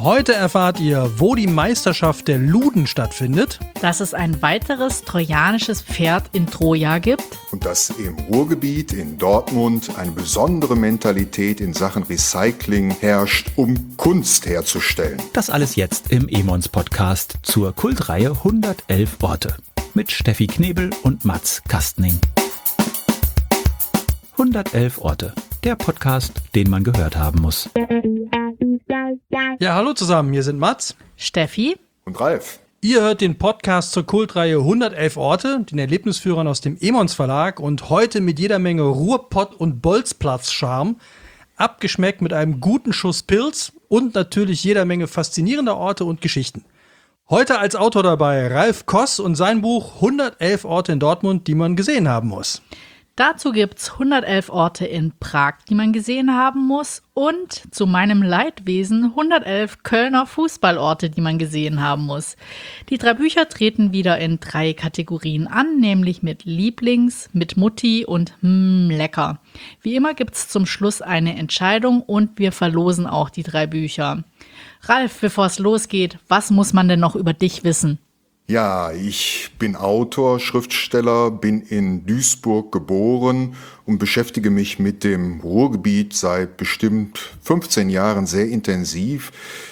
Heute erfahrt ihr, wo die Meisterschaft der Luden stattfindet. Dass es ein weiteres trojanisches Pferd in Troja gibt. Und dass im Ruhrgebiet in Dortmund eine besondere Mentalität in Sachen Recycling herrscht, um Kunst herzustellen. Das alles jetzt im Emons-Podcast zur Kultreihe 111 Orte mit Steffi Knebel und Mats Kastning. 111 Orte, der Podcast, den man gehört haben muss. Ja, hallo zusammen, hier sind Mats, Steffi Und Ralf. Ihr hört den Podcast zur Kultreihe 111 Orte, den Erlebnisführern aus dem Emons Verlag und heute mit jeder Menge Ruhrpott- und Bolzplatz-Charme, abgeschmeckt mit einem guten Schuss Pilz und natürlich jeder Menge faszinierender Orte und Geschichten. Heute als Autor dabei Ralf Koss und sein Buch 111 Orte in Dortmund, die man gesehen haben muss. Dazu gibt's 111 Orte in Prag, die man gesehen haben muss und zu meinem Leidwesen 111 Kölner Fußballorte, die man gesehen haben muss. Die 3 Bücher treten wieder in 3 Kategorien an, nämlich mit Lieblings, mit Mutti und lecker. Wie immer gibt's zum Schluss eine Entscheidung und wir verlosen auch die 3 Bücher. Ralf, bevor es losgeht, was muss man denn noch über dich wissen? Ja, ich bin Autor, Schriftsteller, bin in Duisburg geboren und beschäftige mich mit dem Ruhrgebiet seit bestimmt 15 Jahren sehr intensiv.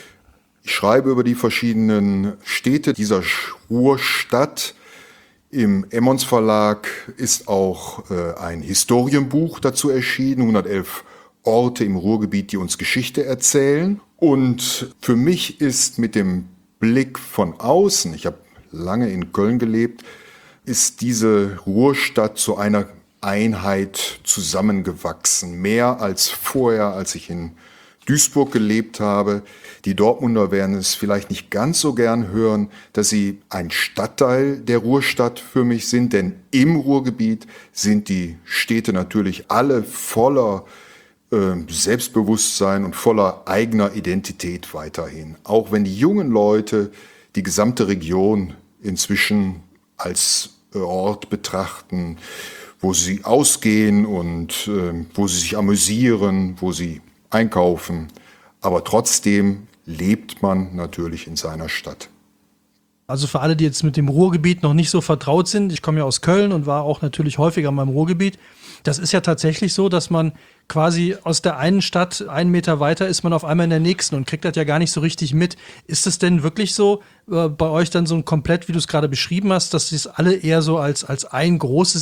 Ich schreibe über die verschiedenen Städte dieser Ruhrstadt. Im Emons Verlag ist auch ein Historienbuch dazu erschienen, 111 Orte im Ruhrgebiet, die uns Geschichte erzählen. Und für mich ist mit dem Blick von außen, ich habe lange in Köln gelebt, ist diese Ruhrstadt zu einer Einheit zusammengewachsen. Mehr als vorher, als ich in Duisburg gelebt habe. Die Dortmunder werden es vielleicht nicht ganz so gern hören, dass sie ein Stadtteil der Ruhrstadt für mich sind, denn im Ruhrgebiet sind die Städte natürlich alle voller Selbstbewusstsein und voller eigener Identität weiterhin. Auch wenn die jungen Leute die gesamte Region inzwischen als Ort betrachten, wo sie ausgehen und wo sie sich amüsieren, wo sie einkaufen. Aber trotzdem lebt man natürlich in seiner Stadt. Also für alle, die jetzt mit dem Ruhrgebiet noch nicht so vertraut sind, ich komme ja aus Köln und war auch natürlich häufiger mal im Ruhrgebiet. Das ist ja tatsächlich so, dass man quasi aus der einen Stadt 1 Meter weiter ist man auf einmal in der nächsten und kriegt das ja gar nicht so richtig mit. Ist es denn wirklich so bei euch dann so ein komplett, wie du es gerade beschrieben hast, dass sie es alle eher so als eine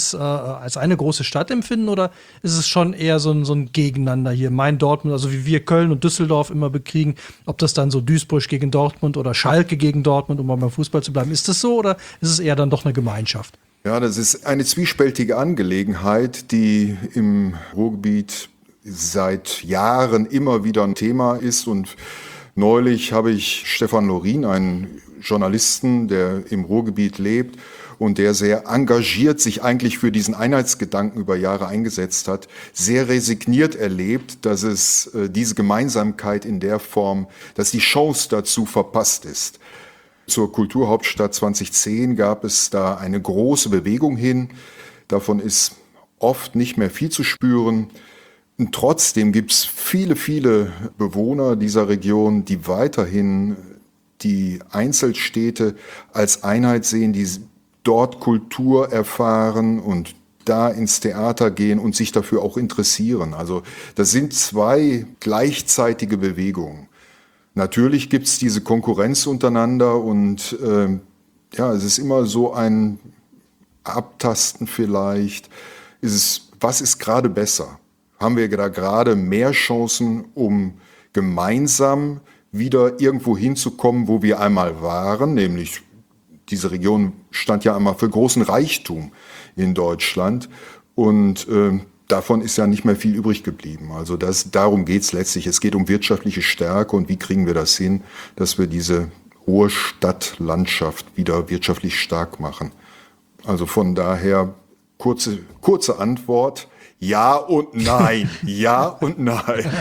große Stadt empfinden oder ist es schon eher so ein Gegeneinander hier? Mein Dortmund, also wie wir Köln und Düsseldorf immer bekriegen, ob das dann so Duisburg gegen Dortmund oder Schalke gegen Dortmund, um mal beim Fußball zu bleiben. Ist das so oder ist es eher dann doch eine Gemeinschaft? Ja, das ist eine zwiespältige Angelegenheit, die im Ruhrgebiet seit Jahren immer wieder ein Thema ist. Und neulich habe ich Stefan Lorin, einen Journalisten, der im Ruhrgebiet lebt und der sehr engagiert sich eigentlich für diesen Einheitsgedanken über Jahre eingesetzt hat, sehr resigniert erlebt, dass es diese Gemeinsamkeit in der Form, dass die Chance dazu verpasst ist. Zur Kulturhauptstadt 2010 gab es da eine große Bewegung hin. Davon ist oft nicht mehr viel zu spüren. Und trotzdem gibt es viele, viele Bewohner dieser Region, die weiterhin die Einzelstädte als Einheit sehen, die dort Kultur erfahren und da ins Theater gehen und sich dafür auch interessieren. Also das sind 2 gleichzeitige Bewegungen. Natürlich gibt's diese Konkurrenz untereinander und es ist immer so ein Abtasten vielleicht. Was ist gerade besser? Haben wir da gerade mehr Chancen, um gemeinsam wieder irgendwo hinzukommen, wo wir einmal waren? Nämlich diese Region stand ja einmal für großen Reichtum in Deutschland und davon ist ja nicht mehr viel übrig geblieben. Also darum geht's letztlich. Es geht um wirtschaftliche Stärke und wie kriegen wir das hin, dass wir diese hohe Stadtlandschaft wieder wirtschaftlich stark machen. Also von daher kurze Antwort. Ja und nein. Ja und nein.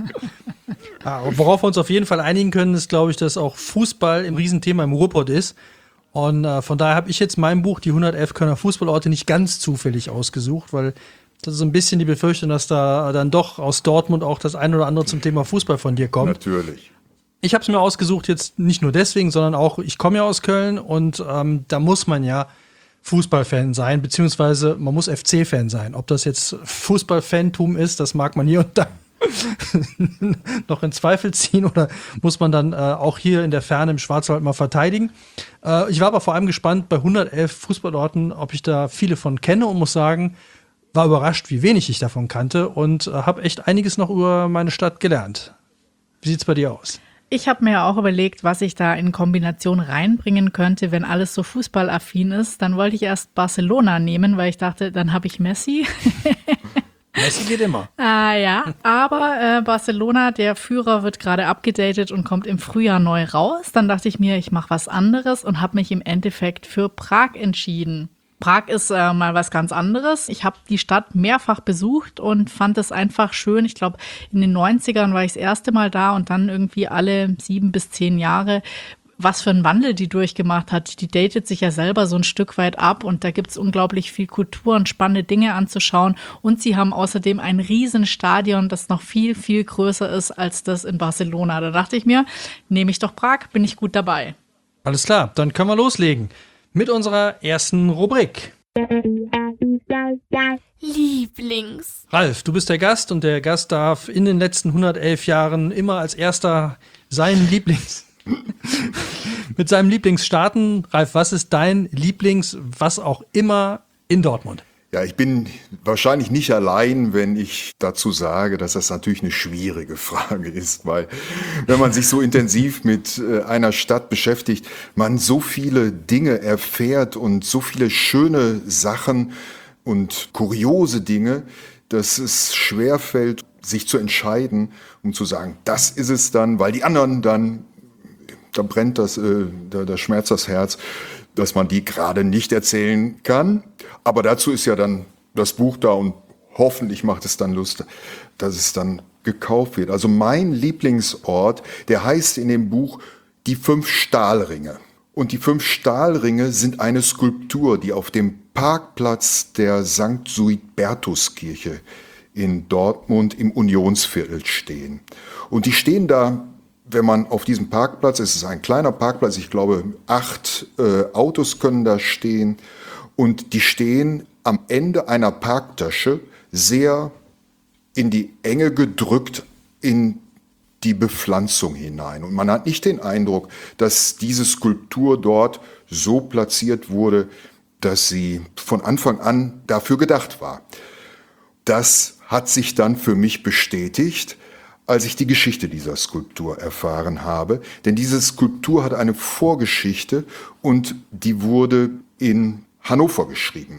Und worauf wir uns auf jeden Fall einigen können, ist, glaube ich, dass auch Fußball ein Riesenthema im Ruhrpott ist. Und von daher habe ich jetzt mein Buch, die 111 Kölner Fußballorte, nicht ganz zufällig ausgesucht, weil das ist so ein bisschen die Befürchtung, dass da dann doch aus Dortmund auch das ein oder andere zum Thema Fußball von dir kommt. Natürlich. Ich habe es mir ausgesucht, jetzt nicht nur deswegen, sondern auch, ich komme ja aus Köln und da muss man ja Fußballfan sein, beziehungsweise man muss FC-Fan sein. Ob das jetzt Fußballfantum ist, das mag man hier und da noch in Zweifel ziehen oder muss man dann auch hier in der Ferne im Schwarzwald mal verteidigen. Ich war aber vor allem gespannt bei 111 Fußballorten, ob ich da viele von kenne und muss sagen, war überrascht, wie wenig ich davon kannte und habe echt einiges noch über meine Stadt gelernt. Wie sieht's bei dir aus? Ich habe mir auch überlegt, was ich da in Kombination reinbringen könnte, wenn alles so fußballaffin ist. Dann wollte ich erst Barcelona nehmen, weil ich dachte, dann habe ich Messi. Messi geht immer. Ja, aber Barcelona, der Führer, wird gerade abgedatet und kommt im Frühjahr neu raus. Dann dachte ich mir, ich mache was anderes und habe mich im Endeffekt für Prag entschieden. Prag ist mal was ganz anderes. Ich habe die Stadt mehrfach besucht und fand es einfach schön. Ich glaube, in den 90ern war ich das erste Mal da und dann irgendwie alle 7 bis 10 Jahre. Was für einen Wandel die durchgemacht hat. Die datet sich ja selber so ein Stück weit ab und da gibt's unglaublich viel Kultur und spannende Dinge anzuschauen. Und sie haben außerdem ein Riesenstadion, das noch viel, viel größer ist als das in Barcelona. Da dachte ich mir, nehme ich doch Prag, bin ich gut dabei. Alles klar, dann können wir loslegen mit unserer ersten Rubrik. Lieblings. Ralf, du bist der Gast und der Gast darf in den letzten 111 Jahren immer als erster mit seinem Lieblings starten. Ralf, was ist dein Lieblings, was auch immer in Dortmund? Ja, ich bin wahrscheinlich nicht allein, wenn ich dazu sage, dass das natürlich eine schwierige Frage ist, weil wenn man sich so intensiv mit einer Stadt beschäftigt, man so viele Dinge erfährt und so viele schöne Sachen und kuriose Dinge, dass es schwerfällt, sich zu entscheiden, um zu sagen, das ist es dann, weil die anderen dann, da brennt da schmerzt das Herz, dass man die gerade nicht erzählen kann. Aber dazu ist ja dann das Buch da und hoffentlich macht es dann Lust, dass es dann gekauft wird. Also mein Lieblingsort, der heißt in dem Buch Die 5 Stahlringe. Und die 5 Stahlringe sind eine Skulptur, die auf dem Parkplatz der St. Suidbertuskirche in Dortmund im Unionsviertel stehen. Und die stehen da, wenn man auf diesem Parkplatz, es ist ein kleiner Parkplatz, ich glaube 8 Autos können da stehen und die stehen am Ende einer Parktasche sehr in die Enge gedrückt in die Bepflanzung hinein. Und man hat nicht den Eindruck, dass diese Skulptur dort so platziert wurde, dass sie von Anfang an dafür gedacht war. Das hat sich dann für mich bestätigt, als ich die Geschichte dieser Skulptur erfahren habe. Denn diese Skulptur hat eine Vorgeschichte und die wurde in Hannover geschrieben.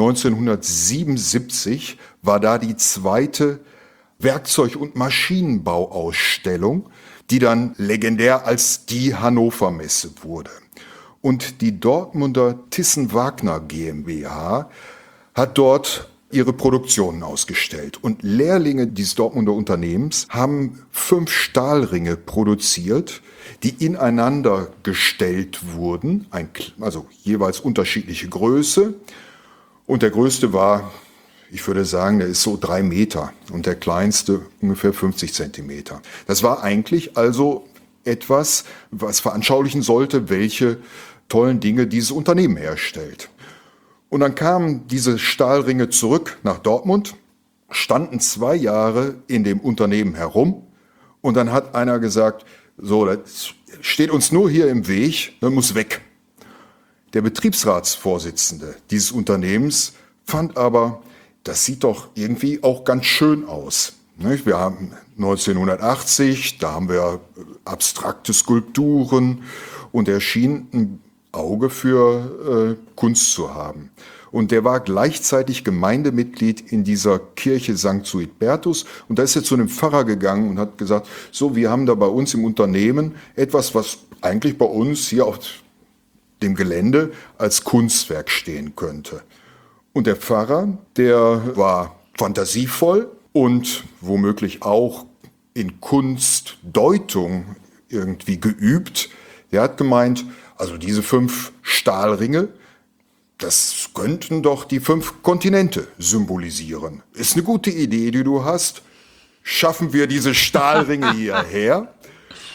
1977 war da die zweite Werkzeug- und Maschinenbauausstellung, die dann legendär als die Hannover Messe wurde. Und die Dortmunder Thyssen-Wagner GmbH hat dort ihre Produktionen ausgestellt. Und Lehrlinge dieses Dortmunder Unternehmens haben 5 Stahlringe produziert, die ineinander gestellt wurden, also jeweils unterschiedliche Größe. Und der größte war, ich würde sagen, der ist so 3 Meter und der kleinste ungefähr 50 Zentimeter. Das war eigentlich also etwas, was veranschaulichen sollte, welche tollen Dinge dieses Unternehmen herstellt. Und dann kamen diese Stahlringe zurück nach Dortmund, standen 2 Jahre in dem Unternehmen herum und dann hat einer gesagt, so, das steht uns nur hier im Weg, das muss weg. Der Betriebsratsvorsitzende dieses Unternehmens fand aber, das sieht doch irgendwie auch ganz schön aus. Wir haben 1980, da haben wir abstrakte Skulpturen und er schien ein Auge für Kunst zu haben. Und der war gleichzeitig Gemeindemitglied in dieser Kirche St. Suidbertus. Und da ist er zu einem Pfarrer gegangen und hat gesagt, so, wir haben da bei uns im Unternehmen etwas, was eigentlich bei uns hier auf dem Gelände als Kunstwerk stehen könnte. Und der Pfarrer, der war fantasievoll und womöglich auch in Kunstdeutung irgendwie geübt. Der hat gemeint, also diese 5 Stahlringe, das könnten doch die 5 Kontinente symbolisieren. Ist eine gute Idee, die du hast. Schaffen wir diese Stahlringe hierher?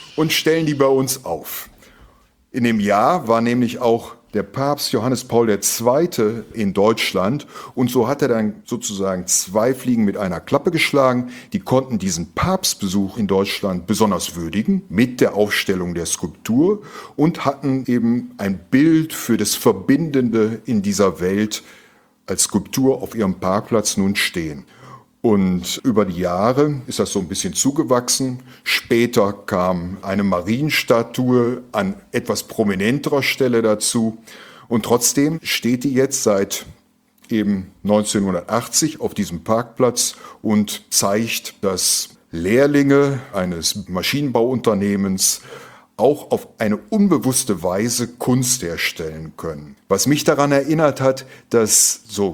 und stellen die bei uns auf. In dem Jahr war nämlich auch der Papst Johannes Paul II. In Deutschland und so hat er dann sozusagen 2 Fliegen mit einer Klappe geschlagen. Die konnten diesen Papstbesuch in Deutschland besonders würdigen mit der Aufstellung der Skulptur und hatten eben ein Bild für das Verbindende in dieser Welt als Skulptur auf ihrem Parkplatz nun stehen. Und über die Jahre ist das so ein bisschen zugewachsen. Später kam eine Marienstatue an etwas prominenterer Stelle dazu. Und trotzdem steht die jetzt seit eben 1980 auf diesem Parkplatz und zeigt, dass Lehrlinge eines Maschinenbauunternehmens auch auf eine unbewusste Weise Kunst herstellen können. Was mich daran erinnert hat, dass so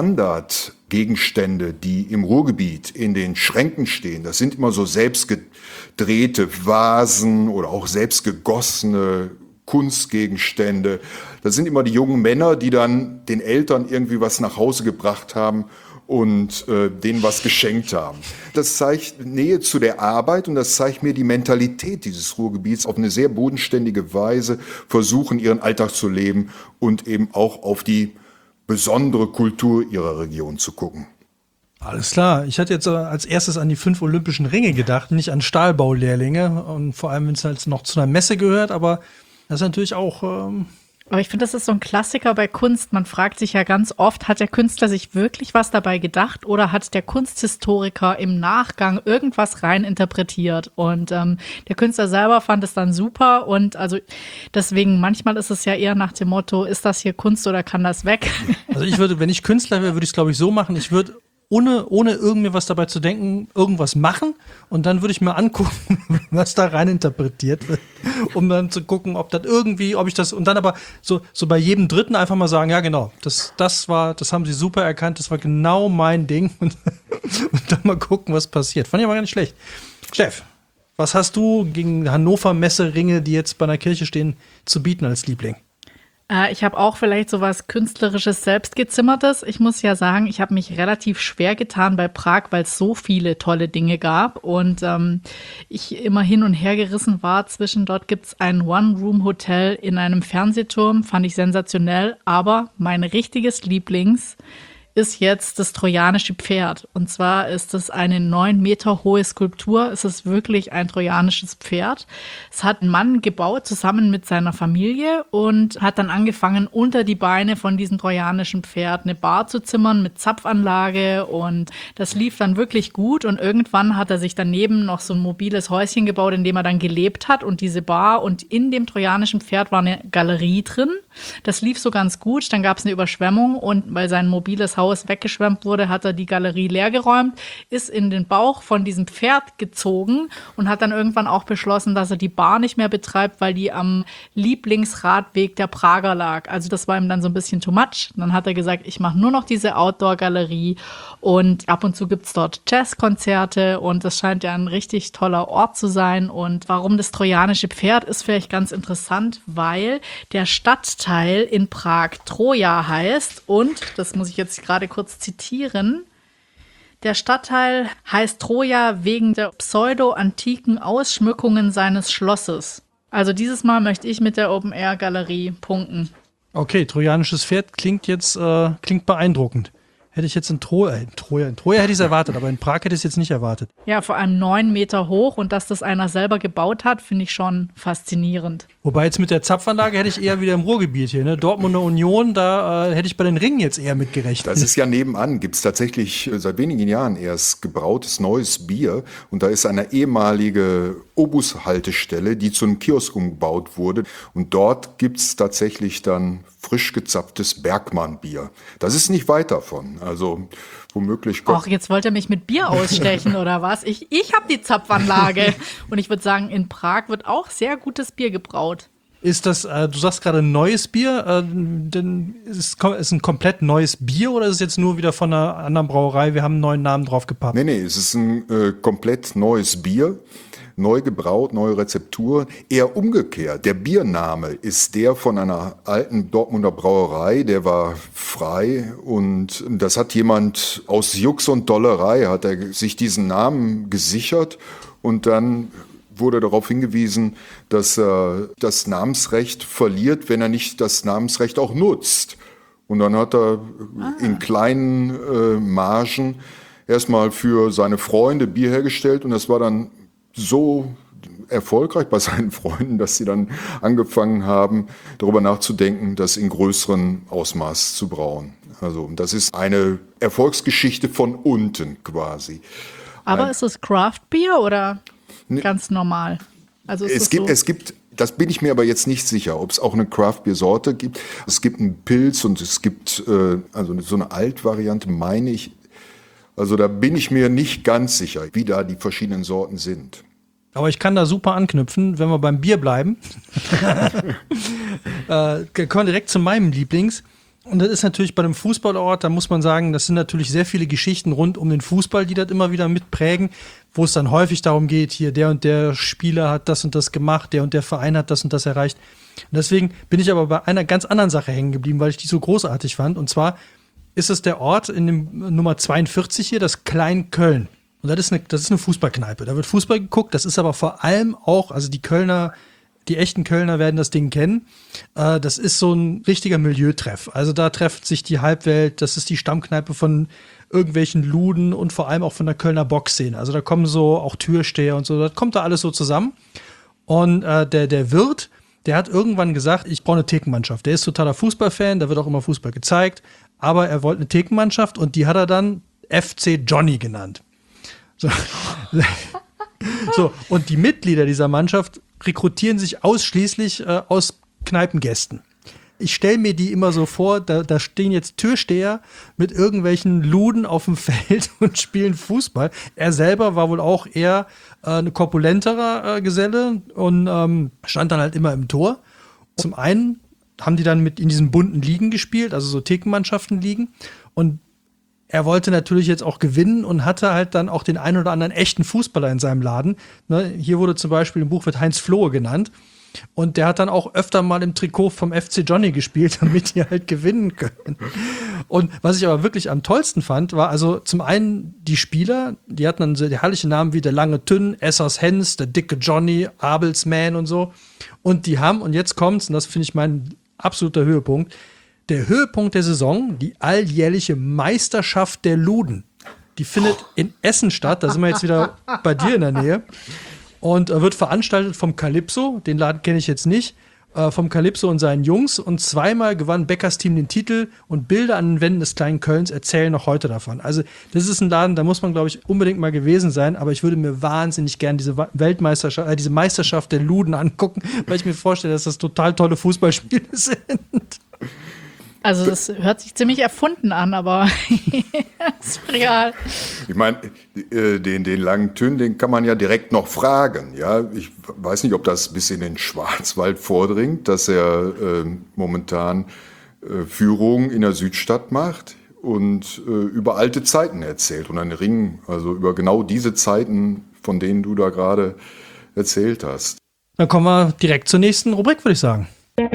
Standardgegenstände, die im Ruhrgebiet in den Schränken stehen, das sind immer so selbstgedrehte Vasen oder auch selbstgegossene Kunstgegenstände. Das sind immer die jungen Männer, die dann den Eltern irgendwie was nach Hause gebracht haben und denen was geschenkt haben. Das zeigt Nähe zu der Arbeit und das zeigt mir die Mentalität dieses Ruhrgebiets auf eine sehr bodenständige Weise, versuchen ihren Alltag zu leben und eben auch auf die besondere Kultur ihrer Region zu gucken. Alles klar. Ich hatte jetzt als erstes an die 5 Olympischen Ringe gedacht, nicht an Stahlbaulehrlinge und vor allem, wenn es halt noch zu einer Messe gehört, aber das ist natürlich auch Aber ich finde, das ist so ein Klassiker bei Kunst. Man fragt sich ja ganz oft, hat der Künstler sich wirklich was dabei gedacht oder hat der Kunsthistoriker im Nachgang irgendwas rein interpretiert? Und der Künstler selber fand es dann super und also deswegen manchmal ist es ja eher nach dem Motto, ist das hier Kunst oder kann das weg? Also ich würde, wenn ich Künstler wäre, würde ich es glaube ich so machen, ich würde ohne irgendwie was dabei zu denken, irgendwas machen und dann würde ich mir angucken, was da rein interpretiert wird, um dann zu gucken, ob das irgendwie, ob ich das und dann aber so bei jedem Dritten einfach mal sagen, ja genau, das haben sie super erkannt, das war genau mein Ding und dann mal gucken, was passiert. Fand ich aber gar nicht schlecht. Steff, was hast du gegen Hannover Messeringe, die jetzt bei einer Kirche stehen, zu bieten als Liebling? Ich habe auch vielleicht so was Künstlerisches Selbstgezimmertes. Ich muss ja sagen, ich habe mich relativ schwer getan bei Prag, weil es so viele tolle Dinge gab und ich immer hin und her gerissen war zwischen, dort gibt es ein One-Room-Hotel in einem Fernsehturm, fand ich sensationell, aber mein richtiges Lieblings ist jetzt das trojanische Pferd. Und zwar ist es eine 9 Meter hohe Skulptur. Es ist wirklich ein trojanisches Pferd. Es hat ein Mann gebaut, zusammen mit seiner Familie und hat dann angefangen, unter die Beine von diesem trojanischen Pferd eine Bar zu zimmern mit Zapfanlage und das lief dann wirklich gut und irgendwann hat er sich daneben noch so ein mobiles Häuschen gebaut, in dem er dann gelebt hat und diese Bar und in dem trojanischen Pferd war eine Galerie drin. Das lief so ganz gut. Dann gab es eine Überschwemmung und weil sein mobiles Haus weggeschwemmt wurde, hat er die Galerie leergeräumt, ist in den Bauch von diesem Pferd gezogen und hat dann irgendwann auch beschlossen, dass er die Bar nicht mehr betreibt, weil die am Lieblingsradweg der Prager lag. Also das war ihm dann so ein bisschen too much. Dann hat er gesagt, ich mache nur noch diese Outdoor-Galerie und ab und zu gibt es dort Jazzkonzerte und das scheint ja ein richtig toller Ort zu sein. Und warum das trojanische Pferd ist vielleicht ganz interessant, weil der Stadtteil in Prag Troja heißt und, das muss ich jetzt gerade kurz zitieren, der Stadtteil heißt Troja wegen der pseudo-antiken Ausschmückungen seines Schlosses. Also dieses Mal möchte ich mit der Open-Air-Galerie punkten. Okay, trojanisches Pferd klingt beeindruckend. Hätte ich jetzt in Troja hätte ich es erwartet, aber in Prag hätte ich es jetzt nicht erwartet. Ja, vor allem 9 Meter hoch und dass das einer selber gebaut hat, finde ich schon faszinierend. Wobei jetzt mit der Zapfanlage hätte ich eher wieder im Ruhrgebiet hier, ne? Dortmunder Union, da hätte ich bei den Ringen jetzt eher mitgerechnet. Das ist ja nebenan, gibt es tatsächlich seit wenigen Jahren erst gebrautes neues Bier und da ist eine ehemalige Obushaltestelle, die zu einem Kiosk umgebaut wurde und dort gibt es tatsächlich dann frisch gezapftes Bergmann-Bier. Das ist nicht weit davon, also womöglich... Ach, jetzt wollt ihr mich mit Bier ausstechen oder was? Ich habe die Zapfanlage und ich würde sagen, in Prag wird auch sehr gutes Bier gebraut. Ist das, du sagst gerade neues Bier, denn ist es ein komplett neues Bier oder ist es jetzt nur wieder von einer anderen Brauerei, wir haben einen neuen Namen drauf gepappt? Nee, es ist ein komplett neues Bier. Neu gebraut, neue Rezeptur, eher umgekehrt. Der Biername ist der von einer alten Dortmunder Brauerei, der war frei und das hat jemand aus Jux und Dollerei, hat er sich diesen Namen gesichert und dann wurde darauf hingewiesen, dass er das Namensrecht verliert, wenn er nicht das Namensrecht auch nutzt. Und dann hat er in kleinen Margen erstmal für seine Freunde Bier hergestellt und das war dann so erfolgreich bei seinen Freunden, dass sie dann angefangen haben, darüber nachzudenken, das in größerem Ausmaß zu brauen. Also das ist eine Erfolgsgeschichte von unten quasi. Aber ist es Craft Beer oder ganz normal? Also ist es gibt, das bin ich mir aber jetzt nicht sicher, ob es auch eine Craft-Bier-Sorte gibt. Es gibt einen Pilz und es gibt also so eine Altvariante, meine ich. Also da bin ich mir nicht ganz sicher, wie da die verschiedenen Sorten sind. Aber ich kann da super anknüpfen, wenn wir beim Bier bleiben. Kommen wir direkt zu meinem Lieblings. Und das ist natürlich bei einem Fußballort, da muss man sagen, das sind natürlich sehr viele Geschichten rund um den Fußball, die das immer wieder mitprägen, wo es dann häufig darum geht, hier der und der Spieler hat das und das gemacht, der und der Verein hat das und das erreicht. Und deswegen bin ich aber bei einer ganz anderen Sache hängen geblieben, weil ich die so großartig fand. Und zwar ist es der Ort in dem Nummer 42 hier, das Klein-Köln. Und das ist eine Fußballkneipe. Da wird Fußball geguckt. Das ist aber vor allem auch, also die echten Kölner werden das Ding kennen. Das ist so ein richtiger Milieutreff. Also da trifft sich die Halbwelt. Das ist die Stammkneipe von irgendwelchen Luden und vor allem auch von der Kölner Boxszene. Also da kommen so auch Türsteher und so. Das kommt da alles so zusammen. Und der Wirt, der hat irgendwann gesagt, ich brauche eine Thekenmannschaft. Der ist totaler Fußballfan. Da wird auch immer Fußball gezeigt. Aber er wollte eine Thekenmannschaft und die hat er dann FC Johnny genannt. So, und die Mitglieder dieser Mannschaft rekrutieren sich ausschließlich aus Kneipengästen. Ich stelle mir die immer so vor, da stehen jetzt Türsteher mit irgendwelchen Luden auf dem Feld und spielen Fußball. Er selber war wohl auch eher eine korpulenterer Geselle und stand dann halt immer im Tor. Zum einen haben die dann mit in diesen bunten Ligen gespielt, also so Thekenmannschaften ligen. Und er wollte natürlich jetzt auch gewinnen und hatte halt dann auch den einen oder anderen echten Fußballer in seinem Laden. Ne, hier wurde zum Beispiel im Buch wird Heinz Flohe genannt. Und der hat dann auch öfter mal im Trikot vom FC Johnny gespielt, damit die halt gewinnen können. Und was ich aber wirklich am tollsten fand, war also zum einen die Spieler, die hatten dann so die herrlichen Namen wie der lange Tünn, Essers Hens, der dicke Johnny, Abelsman und so. Und die haben, und jetzt kommt's, und das finde ich mein absoluter Höhepunkt, der Höhepunkt der Saison, die alljährliche Meisterschaft der Luden. Die findet in Essen statt, da sind wir jetzt wieder bei dir in der Nähe. Und wird veranstaltet vom Calypso, den Laden kenne ich jetzt nicht, vom Calypso und seinen Jungs. Und zweimal gewann Beckers Team den Titel und Bilder an den Wänden des kleinen Kölns erzählen noch heute davon. Also das ist ein Laden, da muss man, glaube ich, unbedingt mal gewesen sein. Aber ich würde mir wahnsinnig gern diese Weltmeisterschaft, diese Meisterschaft der Luden angucken, weil ich mir vorstelle, dass das total tolle Fußballspiele sind. Also das hört sich ziemlich erfunden an, aber ist real. Ich meine, den langen Tünn, den kann man ja direkt noch fragen. Ja, ich weiß nicht, ob das bis in den Schwarzwald vordringt, dass er momentan Führungen in der Südstadt macht und über alte Zeiten erzählt und einen Ring, also über genau diese Zeiten, von denen du da gerade erzählt hast. Dann kommen wir direkt zur nächsten Rubrik, würde ich sagen.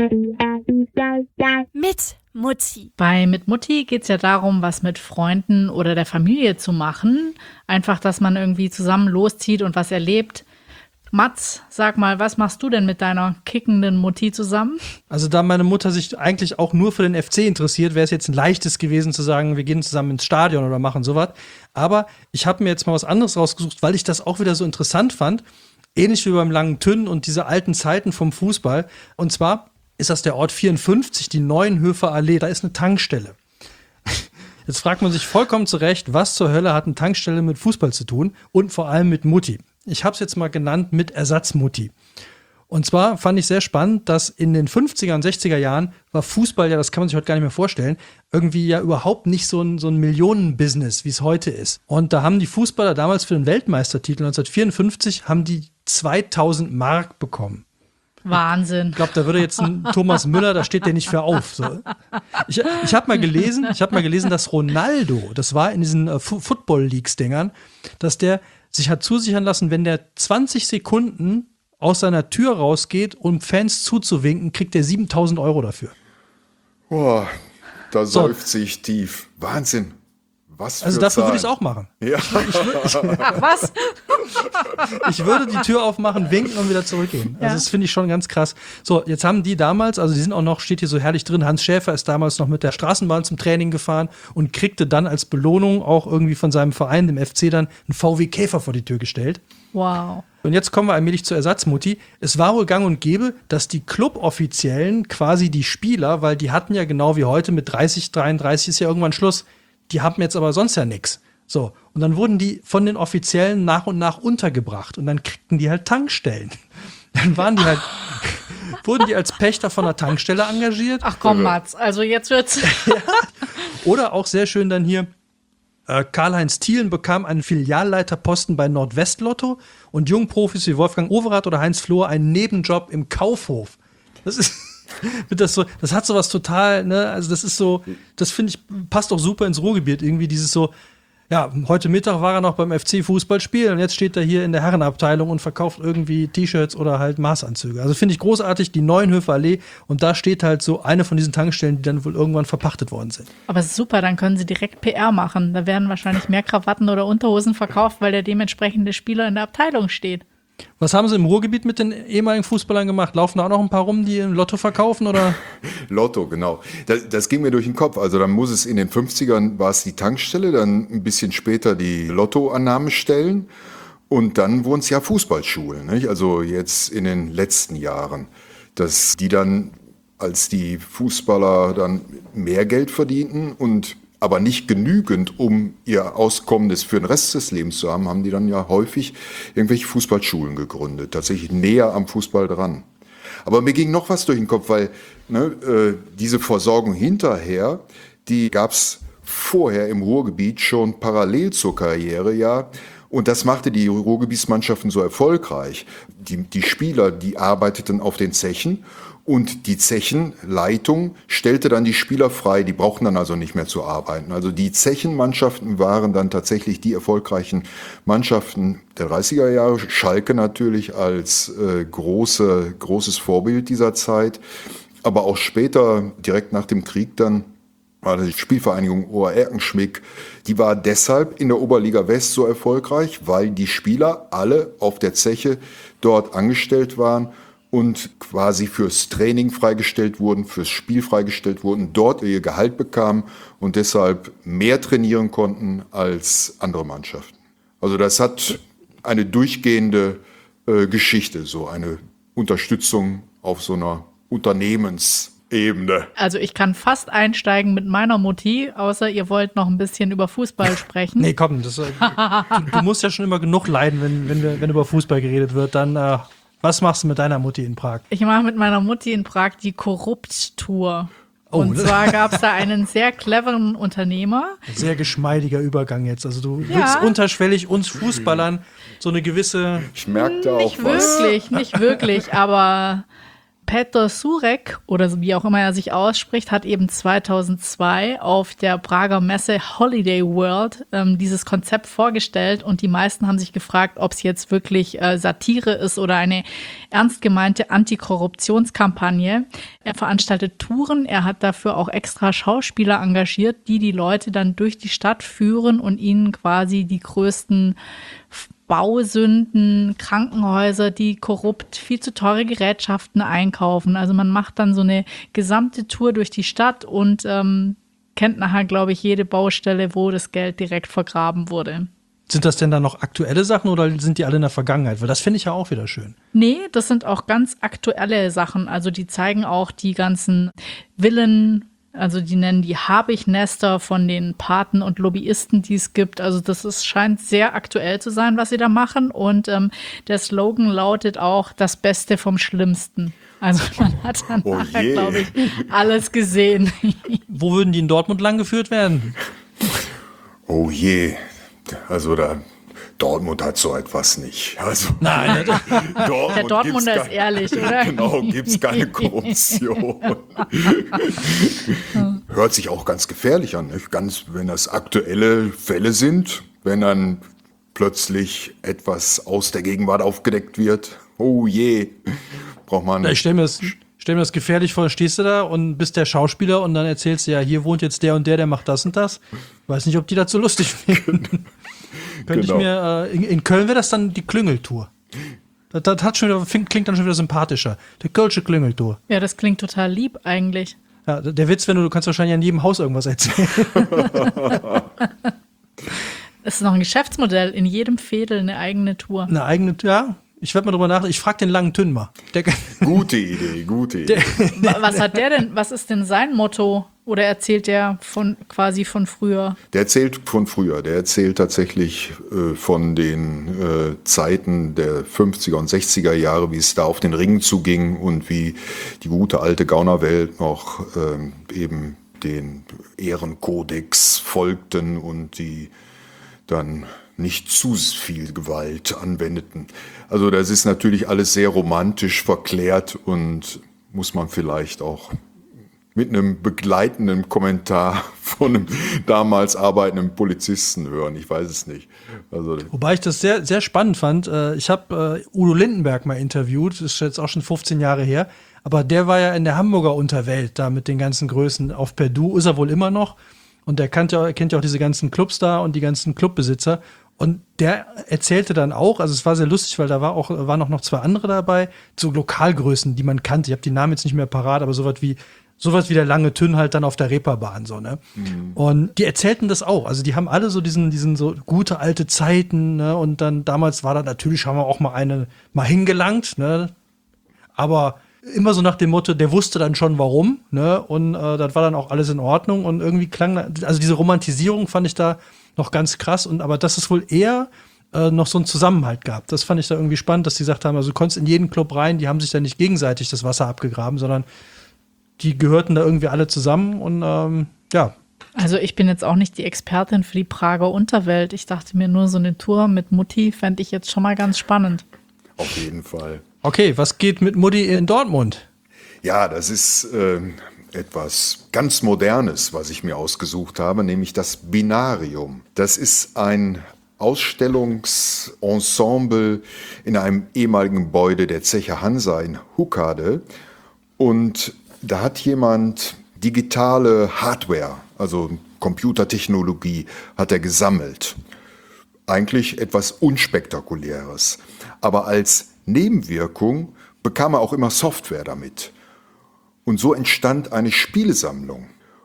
Mit Mutti. Bei Mit Mutti geht es ja darum, was mit Freunden oder der Familie zu machen. Einfach, dass man irgendwie zusammen loszieht und was erlebt. Mats, sag mal, was machst du denn mit deiner kickenden Mutti zusammen? Also da meine Mutter sich eigentlich auch nur für den FC interessiert, wäre es jetzt ein leichtes gewesen zu sagen, wir gehen zusammen ins Stadion oder machen sowas. Aber ich habe mir jetzt mal was anderes rausgesucht, weil ich das auch wieder so interessant fand. Ähnlich wie beim langen Tünn und diese alten Zeiten vom Fußball. Und zwar ist das der Ort 54, die Neuenhöfer Allee. Da ist eine Tankstelle. Jetzt fragt man sich vollkommen zu Recht, was zur Hölle hat eine Tankstelle mit Fußball zu tun und vor allem mit Mutti. Ich habe es jetzt mal genannt mit Ersatzmutti. Und zwar fand ich sehr spannend, dass in den 50er und 60er Jahren war Fußball, ja, das kann man sich heute gar nicht mehr vorstellen, irgendwie ja überhaupt nicht so ein Millionenbusiness, wie es heute ist. Und da haben die Fußballer damals für den Weltmeistertitel 1954 haben die 2000 Mark bekommen. Wahnsinn. Ich glaube, da würde jetzt ein Thomas Müller, da steht der nicht für auf. So. Ich habe mal gelesen, dass Ronaldo, das war in diesen Football-Leagues-Dingern, dass der sich hat zusichern lassen, wenn der 20 Sekunden aus seiner Tür rausgeht, um Fans zuzuwinken, kriegt der 7.000 € dafür. Boah, da seufzt sich tief. Wahnsinn. Was für Also dafür würde ich es Zahlen. auch machen. Ja. Ach was? Ich würde die Tür aufmachen, winken und wieder zurückgehen. Also Ja. das finde ich schon ganz krass. So, jetzt haben die damals, also die sind auch noch, steht hier so herrlich drin, Hans Schäfer ist damals noch mit der Straßenbahn zum Training gefahren und kriegte dann als Belohnung auch irgendwie von seinem Verein, dem FC, dann einen VW Käfer vor die Tür gestellt. Wow. Und jetzt kommen wir allmählich zur Ersatzmutti. Es war wohl gang und gäbe, dass die Cluboffiziellen quasi die Spieler, weil die hatten ja genau wie heute mit 30, 33 ist ja irgendwann Schluss, die haben jetzt aber sonst ja nix. So, und dann wurden die von den Offiziellen nach und nach untergebracht und dann kriegten die halt Tankstellen. Dann waren die halt, wurden die als Pächter von der Tankstelle engagiert. Ach komm, Mats, also jetzt wird's. Oder auch sehr schön dann hier, Karl-Heinz Thielen bekam einen Filialleiterposten bei Nordwest-Lotto und Jungprofis wie Wolfgang Overath oder Heinz Flohr einen Nebenjob im Kaufhof. Das ist, das hat sowas total, ne, also das ist so, das finde ich, passt auch super ins Ruhrgebiet, irgendwie dieses so, ja, heute Mittag war er noch beim FC Fußball spielen und jetzt steht er hier in der Herrenabteilung und verkauft irgendwie T-Shirts oder halt Maßanzüge. Also finde ich großartig, die Neuenhöfer Allee und da steht halt so eine von diesen Tankstellen, die dann wohl irgendwann verpachtet worden sind. Aber es ist super, dann können sie direkt PR machen. Da werden wahrscheinlich mehr Krawatten oder Unterhosen verkauft, weil der dementsprechende Spieler in der Abteilung steht. Was haben sie im Ruhrgebiet mit den ehemaligen Fußballern gemacht? Laufen da auch noch ein paar rum, die im Lotto verkaufen oder? Lotto, genau. Das ging mir durch den Kopf. Also dann muss es in den 50ern war es die Tankstelle, dann ein bisschen später die Lottoannahmestellen und dann wurden es ja Fußballschulen, nicht? Also jetzt in den letzten Jahren, dass die dann, als die Fußballer dann mehr Geld verdienten und aber nicht genügend, um ihr Auskommen für den Rest des Lebens zu haben, haben die dann ja häufig irgendwelche Fußballschulen gegründet, tatsächlich näher am Fußball dran. Aber mir ging noch was durch den Kopf, weil diese Versorgung hinterher, die gab's vorher im Ruhrgebiet schon parallel zur Karriere, ja. Und das machte die Ruhrgebietsmannschaften so erfolgreich. Die Spieler, die arbeiteten auf den Zechen und die Zechenleitung stellte dann die Spieler frei. Die brauchten dann also nicht mehr zu arbeiten. Also die Zechenmannschaften waren dann tatsächlich die erfolgreichen Mannschaften der 30er Jahre. Schalke natürlich als großes Vorbild dieser Zeit. Aber auch später, direkt nach dem Krieg dann, war die Spielvereinigung OHR Erkenschwick, die war deshalb in der Oberliga West so erfolgreich, weil die Spieler alle auf der Zeche dort angestellt waren und quasi fürs Training freigestellt wurden, fürs Spiel freigestellt wurden, dort ihr Gehalt bekamen und deshalb mehr trainieren konnten als andere Mannschaften. Also das hat eine durchgehende Geschichte, so eine Unterstützung auf so einer Unternehmensebene. Also ich kann fast einsteigen mit meiner Mutti, außer ihr wollt noch ein bisschen über Fußball sprechen. Nee, komm, du musst ja schon immer genug leiden, wenn über Fußball geredet wird. Dann, was machst du mit deiner Mutti in Prag? Ich mache mit meiner Mutti in Prag die Korrupt-Tour. Oh, Und zwar gab es da einen sehr cleveren Unternehmer. Sehr geschmeidiger Übergang jetzt. Also du Ja. willst unterschwellig uns Fußballern so eine gewisse... Ich merkte auch Nicht was. wirklich, nicht wirklich, aber Petr Surek, oder wie auch immer er sich ausspricht, hat eben 2002 auf der Prager Messe Holiday World dieses Konzept vorgestellt und die meisten haben sich gefragt, ob es jetzt wirklich Satire ist oder eine ernst gemeinte Antikorruptionskampagne. Er veranstaltet Touren, er hat dafür auch extra Schauspieler engagiert, die Leute dann durch die Stadt führen und ihnen quasi die größten Bausünden, Krankenhäuser, die korrupt viel zu teure Gerätschaften einkaufen. Also man macht dann so eine gesamte Tour durch die Stadt und kennt nachher, glaube ich, jede Baustelle, wo das Geld direkt vergraben wurde. Sind das denn dann noch aktuelle Sachen oder sind die alle in der Vergangenheit? Weil das finde ich ja auch wieder schön. Nee, das sind auch ganz aktuelle Sachen. Also die zeigen auch die ganzen Villen, also die nennen die Habichnester von den Paten und Lobbyisten, die es gibt. Also das scheint sehr aktuell zu sein, was sie da machen. Und der Slogan lautet auch das Beste vom Schlimmsten. Also man hat dann Oh nachher, je. glaube ich, alles gesehen. Wo würden die in Dortmund langgeführt werden? Oh je, also Dortmund hat so etwas nicht. Also Nein, Der Dortmunder ist ehrlich, oder? Genau, gibt's keine Korruption. Hört sich auch ganz gefährlich an, nicht? Ganz, wenn das aktuelle Fälle sind, wenn dann plötzlich etwas aus der Gegenwart aufgedeckt wird. Oh je, braucht man. ich stelle mir das Stell mir das gefährlich vor, stehst du da und bist der Schauspieler und dann erzählst du ja, hier wohnt jetzt der und der macht das und das. Weiß nicht, ob die das so lustig finden. Könnte ich mir, in Köln wäre das dann die Klüngeltour. Das hat schon wieder, klingt dann schon wieder sympathischer. Die Kölsche Klüngeltour. Ja, das klingt total lieb eigentlich. Ja, der Witz, du kannst wahrscheinlich an jedem Haus irgendwas erzählen. Das ist noch ein Geschäftsmodell, in jedem Veedel eine eigene Tour. Eine eigene, ja. Ich werde mal drüber nachdenken. Ich frage den langen Tünn mal. Gute Idee. Was hat der denn, was ist denn sein Motto? Oder erzählt der quasi von früher? Der erzählt von früher. Der erzählt tatsächlich von den Zeiten der 50er und 60er Jahre, wie es da auf den Ringen zuging und wie die gute alte Gaunerwelt noch eben den Ehrenkodex folgten und die dann nicht zu viel Gewalt anwendeten. Also das ist natürlich alles sehr romantisch verklärt und muss man vielleicht auch mit einem begleitenden Kommentar von einem damals arbeitenden Polizisten hören. Ich weiß es nicht. Also, wobei ich das sehr, sehr spannend fand. Ich habe Udo Lindenberg mal interviewt. Das ist jetzt auch schon 15 Jahre her. Aber der war ja in der Hamburger Unterwelt da mit den ganzen Größen. Auf Perdu ist er wohl immer noch. Und der kennt ja auch diese ganzen Clubs da und die ganzen Clubbesitzer. Und der erzählte dann auch, also es war sehr lustig, weil da waren auch noch zwei andere dabei, so Lokalgrößen, die man kannte. Ich habe die Namen jetzt nicht mehr parat, aber sowas wie der lange Tünn halt dann auf der Reeperbahn, so, ne? Mhm. Und die erzählten das auch. Also die haben alle so diesen so gute alte Zeiten, ne? Und dann damals war da natürlich, haben wir auch mal hingelangt, ne? Aber immer so nach dem Motto, der wusste dann schon warum, ne? Und das war dann auch alles in Ordnung und irgendwie also diese Romantisierung fand ich da noch ganz krass aber dass es wohl eher noch so einen Zusammenhalt gab. Das fand ich da irgendwie spannend, dass die gesagt haben, also du konntest in jeden Club rein, die haben sich da nicht gegenseitig das Wasser abgegraben, sondern die gehörten da irgendwie alle zusammen und ja. Also ich bin jetzt auch nicht die Expertin für die Prager Unterwelt. Ich dachte mir nur, so eine Tour mit Mutti fände ich jetzt schon mal ganz spannend. Auf jeden Fall. Okay, was geht mit Mutti in Dortmund? Ja, das ist etwas ganz Modernes, was ich mir ausgesucht habe, nämlich das Binarium. Das ist ein Ausstellungsensemble in einem ehemaligen Gebäude der Zeche Hansa in Huckade. Und da hat jemand digitale Hardware, also Computertechnologie, hat er gesammelt. Eigentlich etwas Unspektakuläres. Aber als Nebenwirkung bekam er auch immer Software damit. Und so entstand eine Spielesammlung.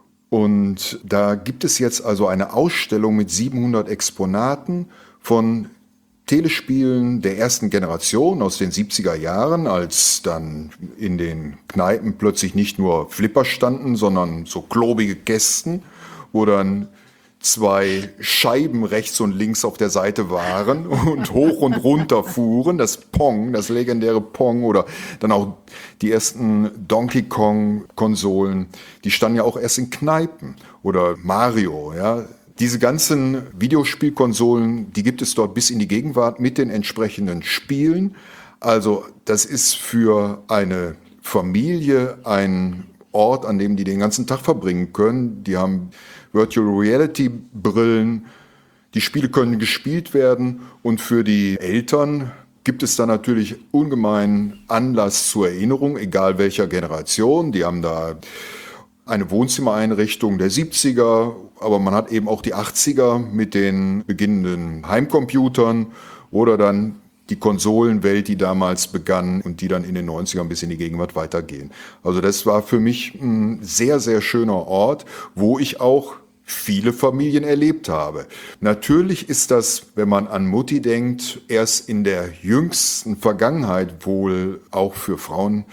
Und da gibt es jetzt also eine Ausstellung mit 700 Exponaten von Telespielen der ersten Generation aus den 70er Jahren, als dann in den Kneipen plötzlich nicht nur Flipper standen, sondern so klobige Kästen, wo dann zwei Scheiben rechts und links auf der Seite waren und hoch und runter fuhren. Das Pong, das legendäre Pong oder dann auch die ersten Donkey Kong-Konsolen, die standen ja auch erst in Kneipen oder Mario, ja. Diese ganzen Videospielkonsolen, die gibt es dort bis in die Gegenwart mit den entsprechenden Spielen. Also das ist für eine Familie ein Ort, an dem die den ganzen Tag verbringen können. Die haben Virtual Reality Brillen, die Spiele können gespielt werden und für die Eltern gibt es da natürlich ungemein Anlass zur Erinnerung, egal welcher Generation. Die haben da eine Wohnzimmereinrichtung der 70er, aber man hat eben auch die 80er mit den beginnenden Heimcomputern oder dann die Konsolenwelt, die damals begann und die dann in den 90ern bis in die Gegenwart weitergehen. Also das war für mich ein sehr, sehr schöner Ort, wo ich auch viele Familien erlebt habe. Natürlich ist das, wenn man an Mutti denkt, erst in der jüngsten Vergangenheit wohl auch für Frauen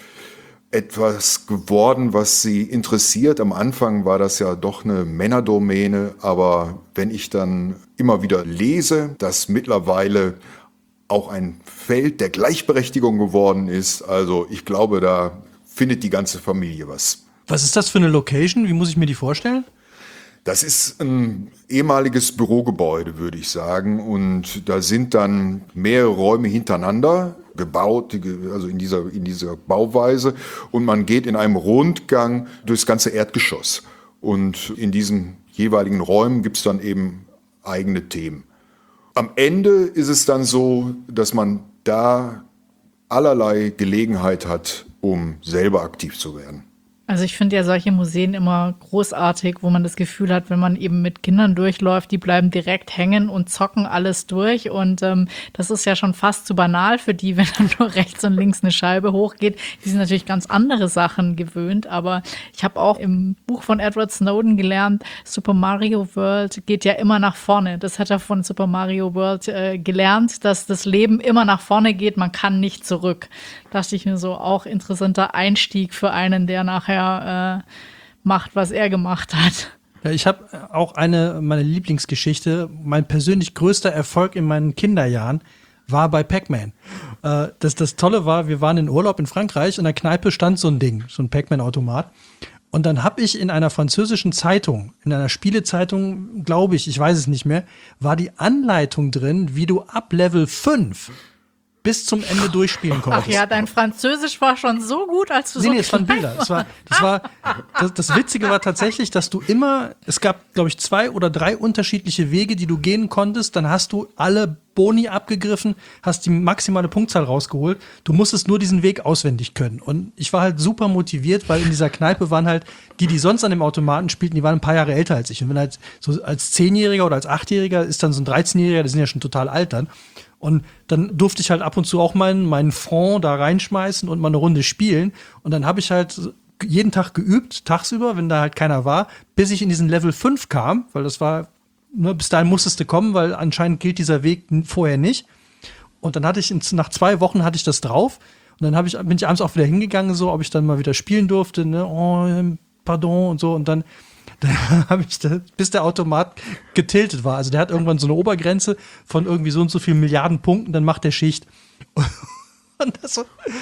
etwas geworden, was sie interessiert. Am Anfang war das ja doch eine Männerdomäne, aber wenn ich dann immer wieder lese, dass mittlerweile auch ein Feld der Gleichberechtigung geworden ist, also ich glaube, da findet die ganze Familie was. Was ist das für eine Location? Wie muss ich mir die vorstellen? Das ist ein ehemaliges Bürogebäude, würde ich sagen. Und da sind dann mehrere Räume hintereinander gebaut, also in dieser Bauweise. Und man geht in einem Rundgang durchs ganze Erdgeschoss. Und in diesen jeweiligen Räumen gibt es dann eben eigene Themen. Am Ende ist es dann so, dass man da allerlei Gelegenheit hat, um selber aktiv zu werden. Also ich finde ja solche Museen immer großartig, wo man das Gefühl hat, wenn man eben mit Kindern durchläuft, die bleiben direkt hängen und zocken alles durch. Und das ist ja schon fast zu banal für die, wenn dann nur rechts und links eine Scheibe hochgeht. Die sind natürlich ganz andere Sachen gewöhnt. Aber ich habe auch im Buch von Edward Snowden gelernt, Super Mario World geht ja immer nach vorne. Das hat er von Super Mario World gelernt, dass das Leben immer nach vorne geht, man kann nicht zurück. Dachte ich mir so, auch interessanter Einstieg für einen, der nachher macht, was er gemacht hat. Ja, ich habe auch meine Lieblingsgeschichte, mein persönlich größter Erfolg in meinen Kinderjahren war bei Pac-Man. Das Tolle war, wir waren in Urlaub in Frankreich und in der Kneipe stand so ein Ding, so ein Pac-Man-Automat. Und dann habe ich in einer französischen Zeitung, in einer Spielezeitung, glaube ich weiß es nicht mehr, war die Anleitung drin, wie du ab Level 5 bis zum Ende durchspielen konntest. Ach ja, dein Französisch war schon so gut, als du so Nee, es waren Bilder. Das Witzige war tatsächlich, dass du es gab, glaube ich, 2 oder 3 unterschiedliche Wege, die du gehen konntest. Dann hast du alle Boni abgegriffen, hast die maximale Punktzahl rausgeholt. Du musstest nur diesen Weg auswendig können. Und ich war halt super motiviert, weil in dieser Kneipe waren halt die sonst an dem Automaten spielten, die waren ein paar Jahre älter als ich. Und wenn halt so als 10-Jähriger oder als 8-Jähriger ist dann so ein 13-Jähriger, die sind ja schon total alt dann. Und dann durfte ich halt ab und zu auch meinen Franc da reinschmeißen und mal eine Runde spielen. Und dann habe ich halt jeden Tag geübt, tagsüber, wenn da halt keiner war, bis ich in diesen Level 5 kam, weil das war, bis dahin musstest du kommen, weil anscheinend gilt dieser Weg vorher nicht. Und dann hatte ich, nach 2 Wochen hatte ich das drauf. Und dann bin ich abends auch wieder hingegangen, so, ob ich dann mal wieder spielen durfte, ne, oh, pardon und so. Und dann habe ich bis der Automat getiltet war. Also der hat irgendwann so eine Obergrenze von irgendwie so und so vielen Milliarden Punkten, dann macht der Schicht. Und das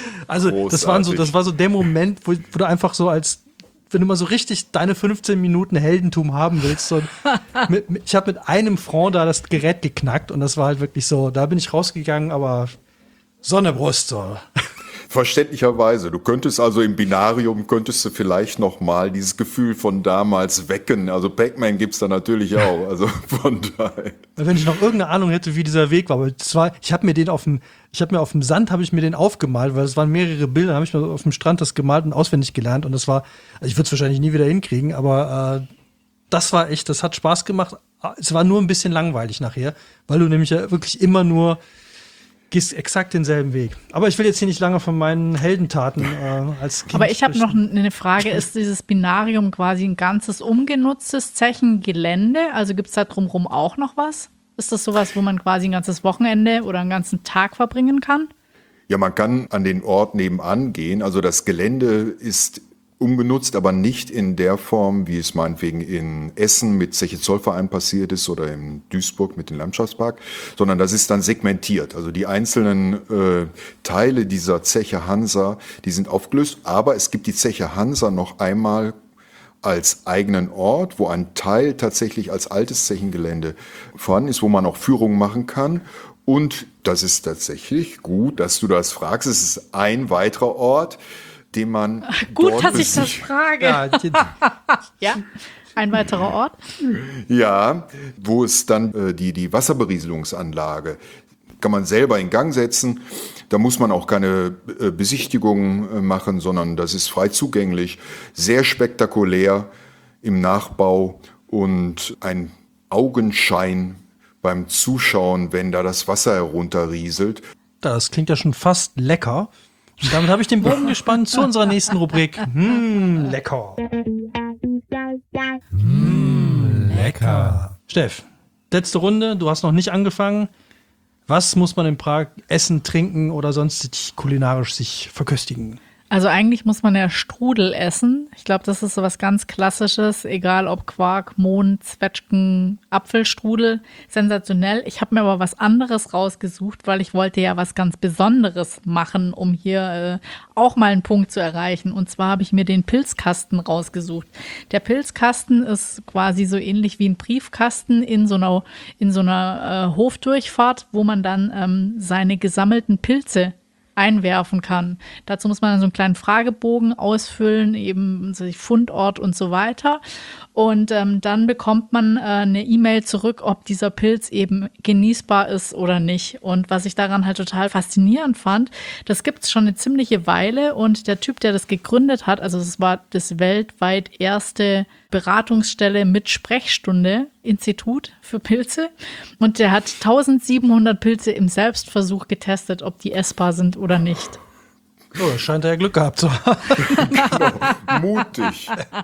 war so der Moment, wo du einfach so wenn du mal so richtig deine 15 Minuten Heldentum haben willst. Ich habe mit einem Franc da das Gerät geknackt und das war halt wirklich so, da bin ich rausgegangen, aber Sonnebrust so. Verständlicherweise. Du könntest also im Binarium, vielleicht noch mal dieses Gefühl von damals wecken. Also Pac-Man gibt's da natürlich auch. Also von daher. Wenn ich noch irgendeine Ahnung hätte, wie dieser Weg war. Aber ich habe mir auf dem Sand aufgemalt, weil es waren mehrere Bilder, habe ich mir auf dem Strand das gemalt und auswendig gelernt. Und das war, ich würde es wahrscheinlich nie wieder hinkriegen, aber das war echt, das hat Spaß gemacht. Es war nur ein bisschen langweilig nachher, weil du nämlich ja wirklich immer nur gehst exakt denselben Weg. Aber ich will jetzt hier nicht lange von meinen Heldentaten als Kind. Aber ich habe noch eine Frage. Ist dieses Binarium quasi ein ganzes umgenutztes Zechengelände? Also gibt es da drumherum auch noch was? Ist das sowas, wo man quasi ein ganzes Wochenende oder einen ganzen Tag verbringen kann? Ja, man kann an den Ort nebenan gehen. Also das Gelände ist umgenutzt, aber nicht in der Form, wie es meinetwegen in Essen mit Zeche Zollverein passiert ist oder in Duisburg mit dem Landschaftspark, sondern das ist dann segmentiert. Also die einzelnen Teile dieser Zeche Hansa, die sind aufgelöst, aber es gibt die Zeche Hansa noch einmal als eigenen Ort, wo ein Teil tatsächlich als altes Zechengelände vorhanden ist, wo man auch Führungen machen kann. Und das ist tatsächlich gut, dass du das fragst. Es ist ein weiterer Ort, den man gut, dass ich das frage. Ja, ein weiterer Ort. Ja, wo es dann die Wasserberieselungsanlage kann man selber in Gang setzen. Da muss man auch keine Besichtigung machen, sondern das ist frei zugänglich, sehr spektakulär im Nachbau und ein Augenschein beim Zuschauen, wenn da das Wasser herunterrieselt. Das klingt ja schon fast lecker. Und damit habe ich den Bogen gespannt zu unserer nächsten Rubrik. Lecker. Lecker. Steff, letzte Runde, du hast noch nicht angefangen. Was muss man in Prag essen, trinken oder sonst kulinarisch sich verköstigen? Also eigentlich muss man ja Strudel essen. Ich glaube, das ist so was ganz Klassisches, egal ob Quark, Mohn, Zwetschgen, Apfelstrudel. Sensationell. Ich habe mir aber was anderes rausgesucht, weil ich wollte ja was ganz Besonderes machen, um hier auch mal einen Punkt zu erreichen. Und zwar habe ich mir den Pilzkasten rausgesucht. Der Pilzkasten ist quasi so ähnlich wie ein Briefkasten in so einer Hofdurchfahrt, wo man dann seine gesammelten Pilze einwerfen kann. Dazu muss man dann so einen kleinen Fragebogen ausfüllen, eben so Fundort und so weiter. Und dann bekommt man eine E-Mail zurück, ob dieser Pilz eben genießbar ist oder nicht. Und was ich daran halt total faszinierend fand, das gibt es schon eine ziemliche Weile. Und der Typ, der das gegründet hat, also es war das weltweit erste Beratungsstelle mit Sprechstunde, Institut für Pilze. Und der hat 1700 Pilze im Selbstversuch getestet, ob die essbar sind oder nicht. Oh, das scheint er ja Glück gehabt zu haben. Genau. Mutig.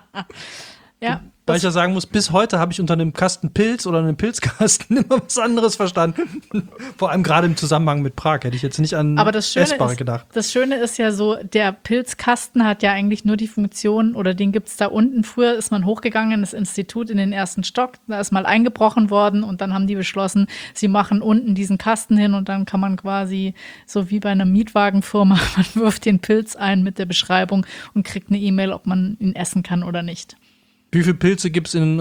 Ja. Weil ich ja sagen muss, bis heute habe ich unter einem Kasten Pilz oder einem Pilzkasten immer was anderes verstanden. Vor allem gerade im Zusammenhang mit Prag hätte ich jetzt nicht an Essbare gedacht. Das Schöne ist ja so, der Pilzkasten hat ja eigentlich nur die Funktion, oder den gibt es da unten. Früher ist man hochgegangen in das Institut in den ersten Stock, da ist mal eingebrochen worden und dann haben die beschlossen, sie machen unten diesen Kasten hin und dann kann man quasi, so wie bei einer Mietwagenfirma, man wirft den Pilz ein mit der Beschreibung und kriegt eine E-Mail, ob man ihn essen kann oder nicht. Wie viele Pilze gibt's in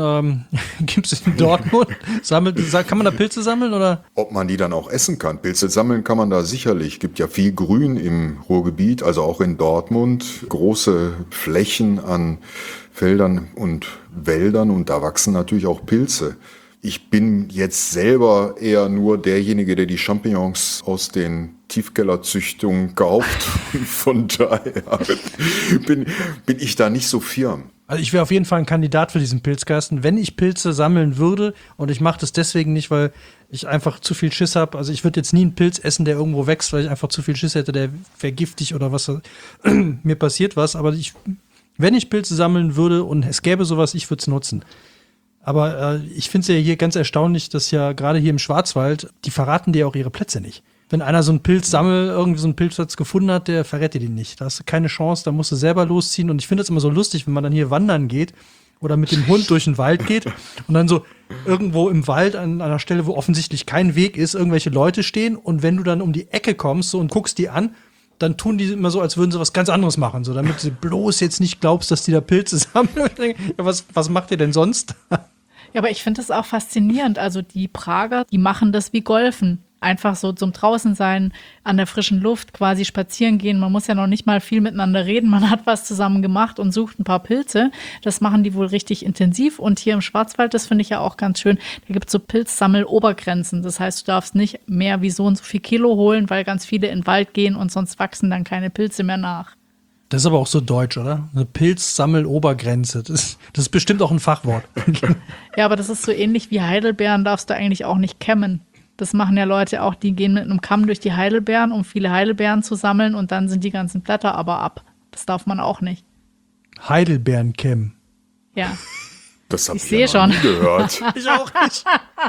Dortmund? Kann man da Pilze sammeln? Oder? Ob man die dann auch essen kann. Pilze sammeln kann man da sicherlich. Gibt ja viel Grün im Ruhrgebiet, also auch in Dortmund. Große Flächen an Feldern und Wäldern und da wachsen natürlich auch Pilze. Ich bin jetzt selber eher nur derjenige, der die Champignons aus den Tiefkellerzüchtungen kauft. Von daher bin ich da nicht so firm. Also ich wäre auf jeden Fall ein Kandidat für diesen Pilzkasten, wenn ich Pilze sammeln würde, und ich mache das deswegen nicht, weil ich einfach zu viel Schiss habe. Also ich würde jetzt nie einen Pilz essen, der irgendwo wächst, weil ich einfach zu viel Schiss hätte, der wäre giftig oder was, mir passiert was. Aber wenn ich Pilze sammeln würde und es gäbe sowas, ich würde es nutzen. Aber ich finde es ja hier ganz erstaunlich, dass ja gerade hier im Schwarzwald, die verraten dir auch ihre Plätze nicht. Wenn einer so einen irgendwie so einen Pilzplatz gefunden hat, der verrät dir den nicht. Da hast du keine Chance, da musst du selber losziehen. Und ich finde es immer so lustig, wenn man dann hier wandern geht oder mit dem Hund durch den Wald geht und dann so irgendwo im Wald an einer Stelle, wo offensichtlich kein Weg ist, irgendwelche Leute stehen. Und wenn du dann um die Ecke kommst so, und guckst die an, dann tun die immer so, als würden sie was ganz anderes machen, so damit du bloß jetzt nicht glaubst, dass die da Pilze sammeln. Ich denke, ja, was macht ihr denn sonst? Ja, aber ich finde das auch faszinierend. Also die Prager, die machen das wie Golfen. Einfach so zum Draußensein, an der frischen Luft, quasi spazieren gehen. Man muss ja noch nicht mal viel miteinander reden. Man hat was zusammen gemacht und sucht ein paar Pilze. Das machen die wohl richtig intensiv. Und hier im Schwarzwald, das finde ich ja auch ganz schön, da gibt es so Pilzsammelobergrenzen. Das heißt, du darfst nicht mehr wie so und so viel Kilo holen, weil ganz viele in den Wald gehen und sonst wachsen dann keine Pilze mehr nach. Das ist aber auch so deutsch, oder? Eine Pilzsammelobergrenze. Das ist bestimmt auch ein Fachwort. Ja, aber das ist so ähnlich wie Heidelbeeren darfst du eigentlich auch nicht kämmen. Das machen ja Leute auch, die gehen mit einem Kamm durch die Heidelbeeren, um viele Heidelbeeren zu sammeln und dann sind die ganzen Blätter aber ab. Das darf man auch nicht. Heidelbeerenkämmen. Ja. Das habe Ich ich sehe ja noch schon. nie gehört. Ich auch nicht.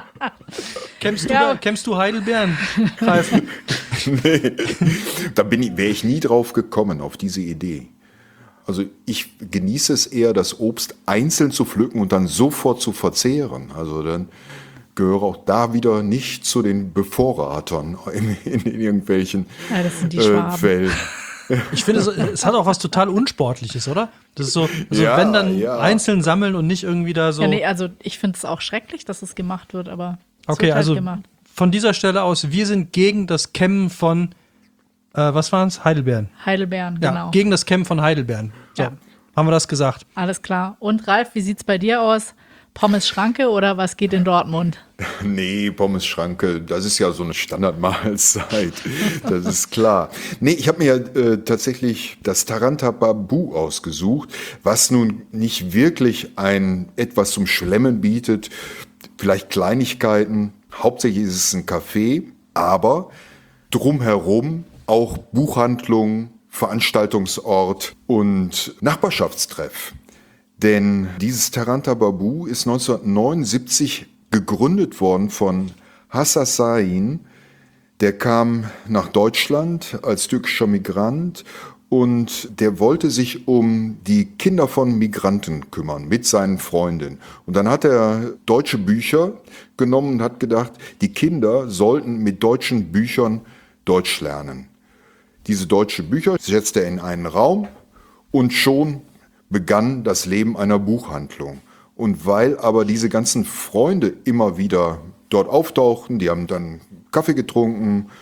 Kämmst du Heidelbeeren, Ralf? Nee, da wäre ich nie drauf gekommen, auf diese Idee. Also ich genieße es eher, das Obst einzeln zu pflücken und dann sofort zu verzehren. Also dann gehöre auch da wieder nicht zu den Bevorratern in irgendwelchen Ja, das sind die Schwaben. Fällen. Ich finde, es hat auch was total Unsportliches, oder? Das ist so, also Ja, wenn dann ja. einzeln sammeln und nicht irgendwie da so. Ja, nee, also ich finde es auch schrecklich, dass es gemacht wird, aber es Okay, wird halt also gemacht. von dieser Stelle aus, wir sind gegen das Kämmen von, was waren es? Heidelbeeren. Heidelbeeren, Ja, genau. gegen das Kämmen von Heidelbeeren. So, Ja. haben wir das gesagt. Alles klar. Und Ralf, wie sieht's bei dir aus? Pommes Schranke oder was geht in Dortmund? Nee, Pommes-Schranke, das ist ja so eine Standardmahlzeit, das ist klar. Nee, ich habe mir tatsächlich das Taranta Babu ausgesucht, was nun nicht wirklich etwas zum Schlemmen bietet, vielleicht Kleinigkeiten, hauptsächlich ist es ein Café, aber drumherum auch Buchhandlung, Veranstaltungsort und Nachbarschaftstreff. Denn dieses Taranta Babu ist 1979 gegründet worden von Hassa Sain. Der kam nach Deutschland als türkischer Migrant und der wollte sich um die Kinder von Migranten kümmern mit seinen Freundinnen. Und dann hat er deutsche Bücher genommen und hat gedacht, die Kinder sollten mit deutschen Büchern Deutsch lernen. Diese deutschen Bücher setzte er in einen Raum und schon begann das Leben einer Buchhandlung. Und weil aber diese ganzen Freunde immer wieder dort auftauchten, die haben dann Kaffee getrunken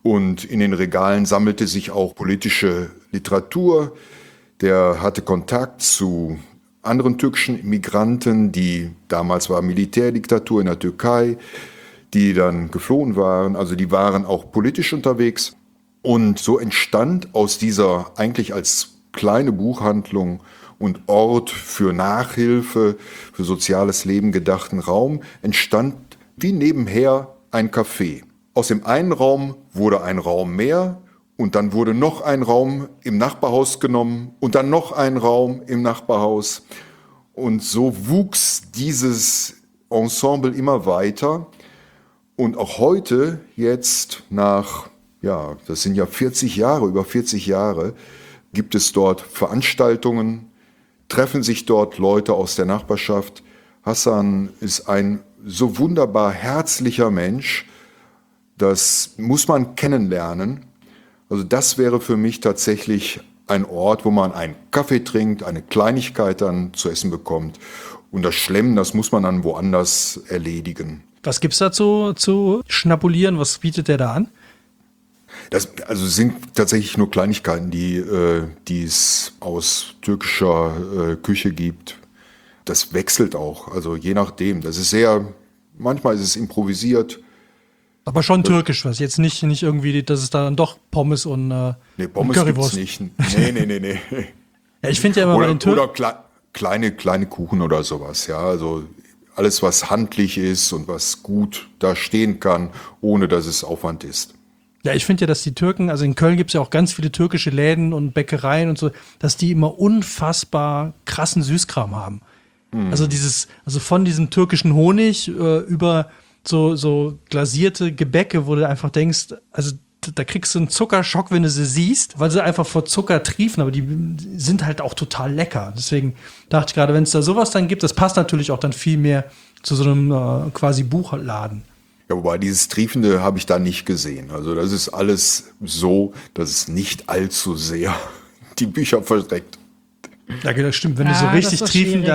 Und in den Regalen sammelte sich auch politische Literatur. Der hatte Kontakt zu anderen türkischen Migranten, damals war Militärdiktatur in der Türkei, die dann geflohen waren. Also die waren auch politisch unterwegs. Und so entstand aus dieser eigentlich als kleine Buchhandlung und Ort für Nachhilfe, für soziales Leben gedachten Raum, entstand wie nebenher ein Café. Aus dem einen Raum wurde ein Raum mehr und dann wurde noch ein Raum im Nachbarhaus genommen und dann noch ein Raum im Nachbarhaus. Und so wuchs dieses Ensemble immer weiter. Und auch heute, jetzt das sind ja über 40 Jahre, gibt es dort Veranstaltungen, treffen sich dort Leute aus der Nachbarschaft. Hasan ist ein so wunderbar herzlicher Mensch, das muss man kennenlernen. Also das wäre für mich tatsächlich ein Ort, wo man einen Kaffee trinkt, eine Kleinigkeit dann zu essen bekommt. Und das Schlemmen, das muss man dann woanders erledigen. Was gibt's dazu zu schnabulieren? Was bietet der da an? Das sind tatsächlich nur Kleinigkeiten, die es aus türkischer Küche gibt. Das wechselt auch, also je nachdem. Manchmal ist es improvisiert. Aber schon türkisch was, jetzt nicht irgendwie, dass es da dann doch Pommes und Pommes Currywurst. Gibt's nicht. Nee. Ja, ich finde ja immer bei den Türken... Oder kleine Kuchen oder sowas, ja, also alles, was handlich ist und was gut da stehen kann, ohne dass es Aufwand ist. Ja, ich finde ja, dass die Türken, also in Köln gibt es ja auch ganz viele türkische Läden und Bäckereien und so, dass die immer unfassbar krassen Süßkram haben. Also von diesem türkischen Honig über so glasierte Gebäcke, wo du einfach denkst, also da kriegst du einen Zuckerschock, wenn du sie siehst, weil sie einfach vor Zucker triefen, aber die sind halt auch total lecker. Deswegen dachte ich gerade, wenn es da sowas dann gibt, das passt natürlich auch dann viel mehr zu so einem quasi Buchladen. Ja, wobei dieses Triefende habe ich da nicht gesehen. Also das ist alles so, dass es nicht allzu sehr die Bücher verschreckt. Ja, das stimmt. Wenn du so richtig triefend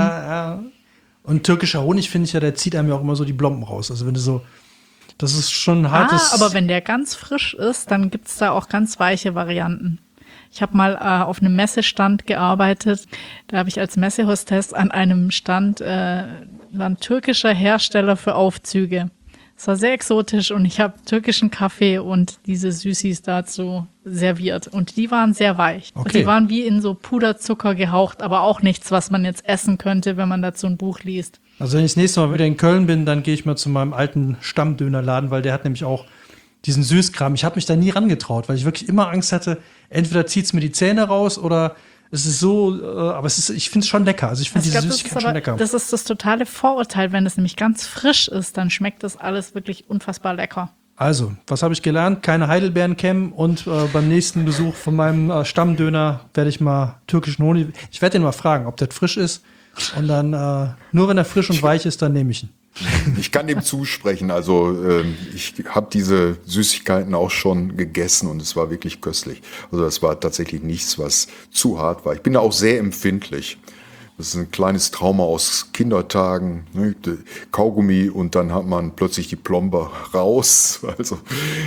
ja. Und türkischer Honig, finde ich ja, der zieht einem ja auch immer so die Blomben raus. Also wenn du so, das ist schon ein hartes... aber wenn der ganz frisch ist, dann gibt's da auch ganz weiche Varianten. Ich habe mal auf einem Messestand gearbeitet. Da habe ich als Messehostess an einem Stand, war ein türkischer Hersteller für Aufzüge. Es war sehr exotisch und ich habe türkischen Kaffee und diese Süßis dazu serviert. Und die waren sehr weich. Okay. Und die waren wie in so Puderzucker gehaucht, aber auch nichts, was man jetzt essen könnte, wenn man dazu ein Buch liest. Also wenn ich das nächste Mal wieder in Köln bin, dann gehe ich mal zu meinem alten Stammdönerladen, weil der hat nämlich auch diesen Süßkram. Ich habe mich da nie rangetraut, weil ich wirklich immer Angst hatte, entweder zieht es mir die Zähne raus oder es ist so, aber ich finde es schon lecker. Also ich finde diese Süßigkeit schon lecker. Das ist das totale Vorurteil. Wenn es nämlich ganz frisch ist, dann schmeckt das alles wirklich unfassbar lecker. Also, was habe ich gelernt? Keine Heidelbeeren kämmen und beim nächsten Besuch von meinem Stammdöner werde ich mal türkischen Honig. Ich werde den mal fragen, ob der frisch ist. Und dann, nur wenn er frisch und weich ist, dann nehme ich ihn. Ich kann dem zusprechen. Also ich habe diese Süßigkeiten auch schon gegessen und es war wirklich köstlich. Also das war tatsächlich nichts, was zu hart war. Ich bin da auch sehr empfindlich. Das ist ein kleines Trauma aus Kindertagen, ne? Kaugummi und dann hat man plötzlich die Plombe raus. Also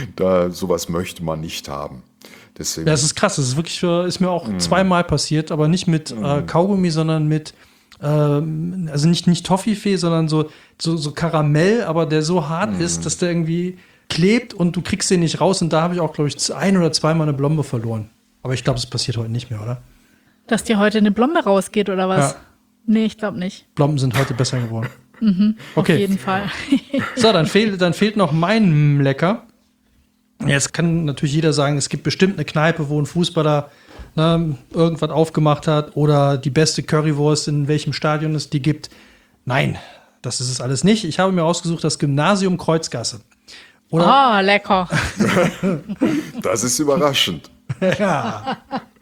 sowas möchte man nicht haben. Deswegen. Ja, das ist krass. Das ist wirklich, ist mir auch zweimal passiert, aber nicht mit Kaugummi, sondern mit also nicht Toffifee, sondern so Karamell, aber der so hart ist, dass der irgendwie klebt und du kriegst den nicht raus. Und da habe ich auch, glaube ich, ein- oder zweimal eine Blombe verloren. Aber ich glaube, das passiert heute nicht mehr, oder? Dass dir heute eine Blombe rausgeht, oder was? Ja. Nee, ich glaube nicht. Blomben sind heute besser geworden. Auf jeden Fall. So, dann fehlt noch mein Lecker. Jetzt kann natürlich jeder sagen, es gibt bestimmt eine Kneipe, wo ein Fußballer irgendwas aufgemacht hat oder die beste Currywurst, in welchem Stadion es die gibt. Nein, das ist es alles nicht. Ich habe mir ausgesucht, das Gymnasium Kreuzgasse. Oder? Oh, lecker. Das ist überraschend. Ja.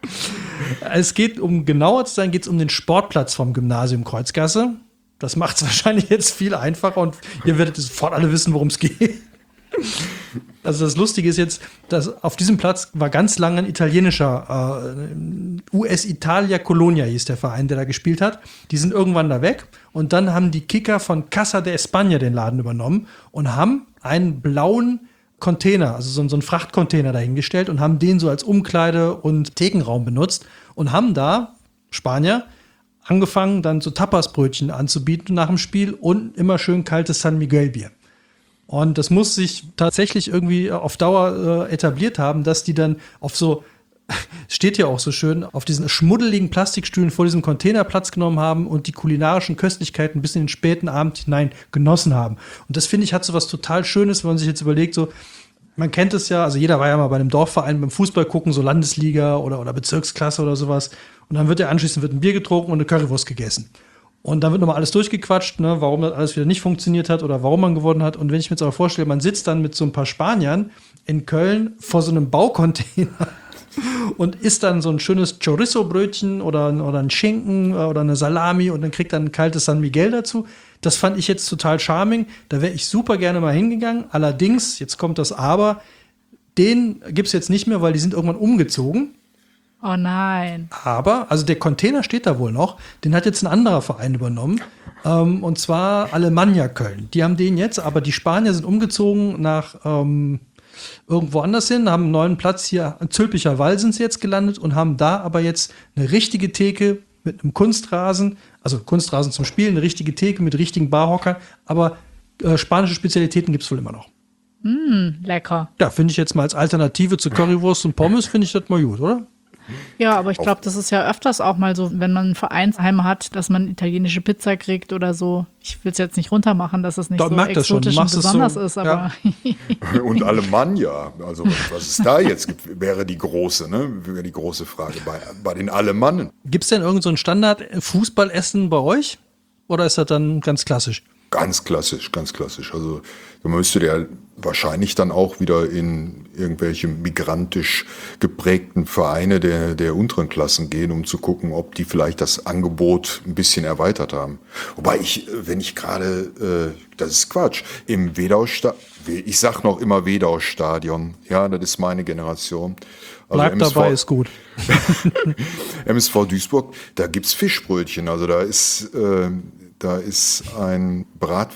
Es geht, um genauer zu sein, geht es um den Sportplatz vom Gymnasium Kreuzgasse. Das macht es wahrscheinlich jetzt viel einfacher und ihr werdet sofort alle wissen, worum es geht. Also das Lustige ist jetzt, dass auf diesem Platz war ganz lange ein italienischer US Italia Colonia hieß der Verein, der da gespielt hat. Die sind irgendwann da weg und dann haben die Kicker von Casa de España den Laden übernommen und haben einen blauen Container, also so einen Frachtcontainer dahingestellt und haben den so als Umkleide- und Thekenraum benutzt und haben da, Spanier, angefangen, dann so Tapasbrötchen anzubieten nach dem Spiel und immer schön kaltes San Miguel Bier. Und das muss sich tatsächlich irgendwie auf Dauer etabliert haben, dass die dann auf so, steht ja auch so schön, auf diesen schmuddeligen Plastikstühlen vor diesem Container Platz genommen haben und die kulinarischen Köstlichkeiten bis in den späten Abend hinein genossen haben. Und das, finde ich, hat so was total Schönes, wenn man sich jetzt überlegt, so, man kennt es ja, also jeder war ja mal bei einem Dorfverein beim Fußball gucken, so Landesliga oder Bezirksklasse oder sowas. Und dann wird anschließend ein Bier getrunken und eine Currywurst gegessen. Und dann wird nochmal alles durchgequatscht, ne, warum das alles wieder nicht funktioniert hat oder warum man gewonnen hat. Und wenn ich mir jetzt aber vorstelle, man sitzt dann mit so ein paar Spaniern in Köln vor so einem Baucontainer und isst dann so ein schönes Chorizo-Brötchen oder ein Schinken oder eine Salami und dann kriegt dann ein kaltes San Miguel dazu. Das fand ich jetzt total charming. Da wäre ich super gerne mal hingegangen. Allerdings, jetzt kommt das Aber, den gibt's jetzt nicht mehr, weil die sind irgendwann umgezogen. Oh nein. Aber, also der Container steht da wohl noch, den hat jetzt ein anderer Verein übernommen, und zwar Alemannia Köln. Die haben den jetzt, aber die Spanier sind umgezogen nach irgendwo anders hin, haben einen neuen Platz hier, Zülpicher Wall sind sie jetzt gelandet und haben da aber jetzt eine richtige Theke mit einem Kunstrasen, also Kunstrasen zum Spielen, eine richtige Theke mit richtigen Barhockern, aber spanische Spezialitäten gibt's wohl immer noch. Lecker. Ja, finde ich jetzt mal als Alternative zu Currywurst und Pommes, finde ich das mal gut, oder? Ja, aber ich glaube, das ist ja öfters auch mal so, wenn man ein Vereinsheim hat, dass man italienische Pizza kriegt oder so. Ich will es jetzt nicht runtermachen, dass es nicht so exotisch und besonders ist, aber Ja. Und Alemannia, also was es da jetzt gibt, wäre die große Frage bei den Alemannen. Gibt es denn irgend so ein Standard-Fußballessen bei euch? Oder ist das dann ganz klassisch? Ganz klassisch, ganz klassisch. Also da müsste der wahrscheinlich dann auch wieder in irgendwelche migrantisch geprägten Vereine der unteren Klassen gehen, um zu gucken, ob die vielleicht das Angebot ein bisschen erweitert haben. Wobei das ist Quatsch, im Wedau-Stadion, ich sag noch immer Wedau-Stadion, ja, das ist meine Generation. Also Bleibt dabei, ist gut. MSV Duisburg, da gibt's Fischbrötchen, also da ist ein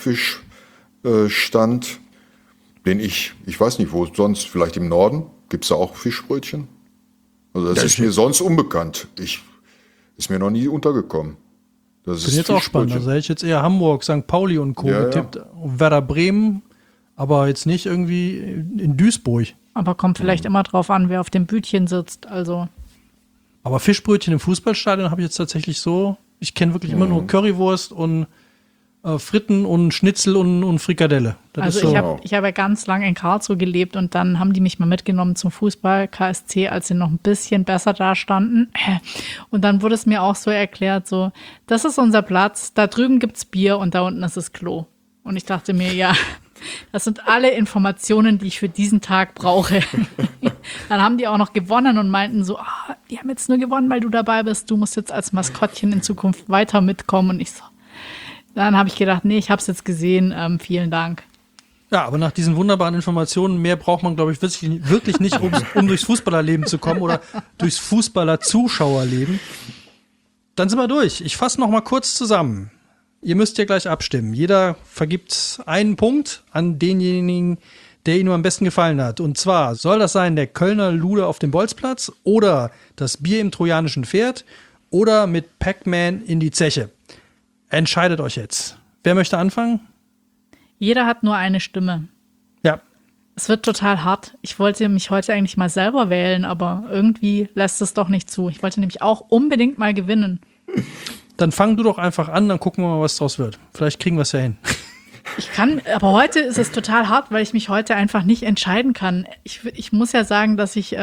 Bratfischstand, den ich weiß nicht, wo sonst, vielleicht im Norden, gibt's da auch Fischbrötchen? Also das ist mir sonst unbekannt. Ist mir noch nie untergekommen. Das Bin jetzt auch spannend. Also hätte ich jetzt eher Hamburg, St. Pauli und Co. getippt. Werder Bremen, aber jetzt nicht irgendwie in Duisburg. aber kommt vielleicht immer drauf an, wer auf dem Bütchen sitzt. Also. Aber Fischbrötchen im Fußballstadion habe ich jetzt tatsächlich so, ich kenne wirklich immer nur Currywurst und Fritten und Schnitzel und Frikadelle. Das Also ist so. ich hab ja ganz lange in Karlsruhe gelebt und dann haben die mich mal mitgenommen zum Fußball, KSC, als sie noch ein bisschen besser dastanden. Und dann wurde es mir auch so erklärt, so, das ist unser Platz, da drüben gibt's Bier und da unten ist das Klo. Und ich dachte mir, ja, das sind alle Informationen, die ich für diesen Tag brauche. Dann haben die auch noch gewonnen und meinten so, die haben jetzt nur gewonnen, weil du dabei bist, du musst jetzt als Maskottchen in Zukunft weiter mitkommen. Und ich so, dann habe ich gedacht, nee, ich habe es jetzt gesehen, vielen Dank. Ja, aber nach diesen wunderbaren Informationen, mehr braucht man, glaube ich, wirklich nicht, um durchs Fußballerleben zu kommen oder durchs Fußballer-Zuschauerleben. Dann sind wir durch. Ich fasse noch mal kurz zusammen. Ihr müsst ja gleich abstimmen. Jeder vergibt einen Punkt an denjenigen, der ihm am besten gefallen hat. Und zwar soll das sein der Kölner Lude auf dem Bolzplatz oder das Bier im trojanischen Pferd oder mit Pac-Man in die Zeche. Entscheidet euch jetzt. Wer möchte anfangen? Jeder hat nur eine Stimme. Ja. Es wird total hart. Ich wollte mich heute eigentlich mal selber wählen, aber irgendwie lässt es doch nicht zu. Ich wollte nämlich auch unbedingt mal gewinnen. Dann fang du doch einfach an, dann gucken wir mal, was draus wird. Vielleicht kriegen wir es ja hin. Ich kann, aber heute ist es total hart, weil ich mich heute einfach nicht entscheiden kann. Ich muss ja sagen, dass ich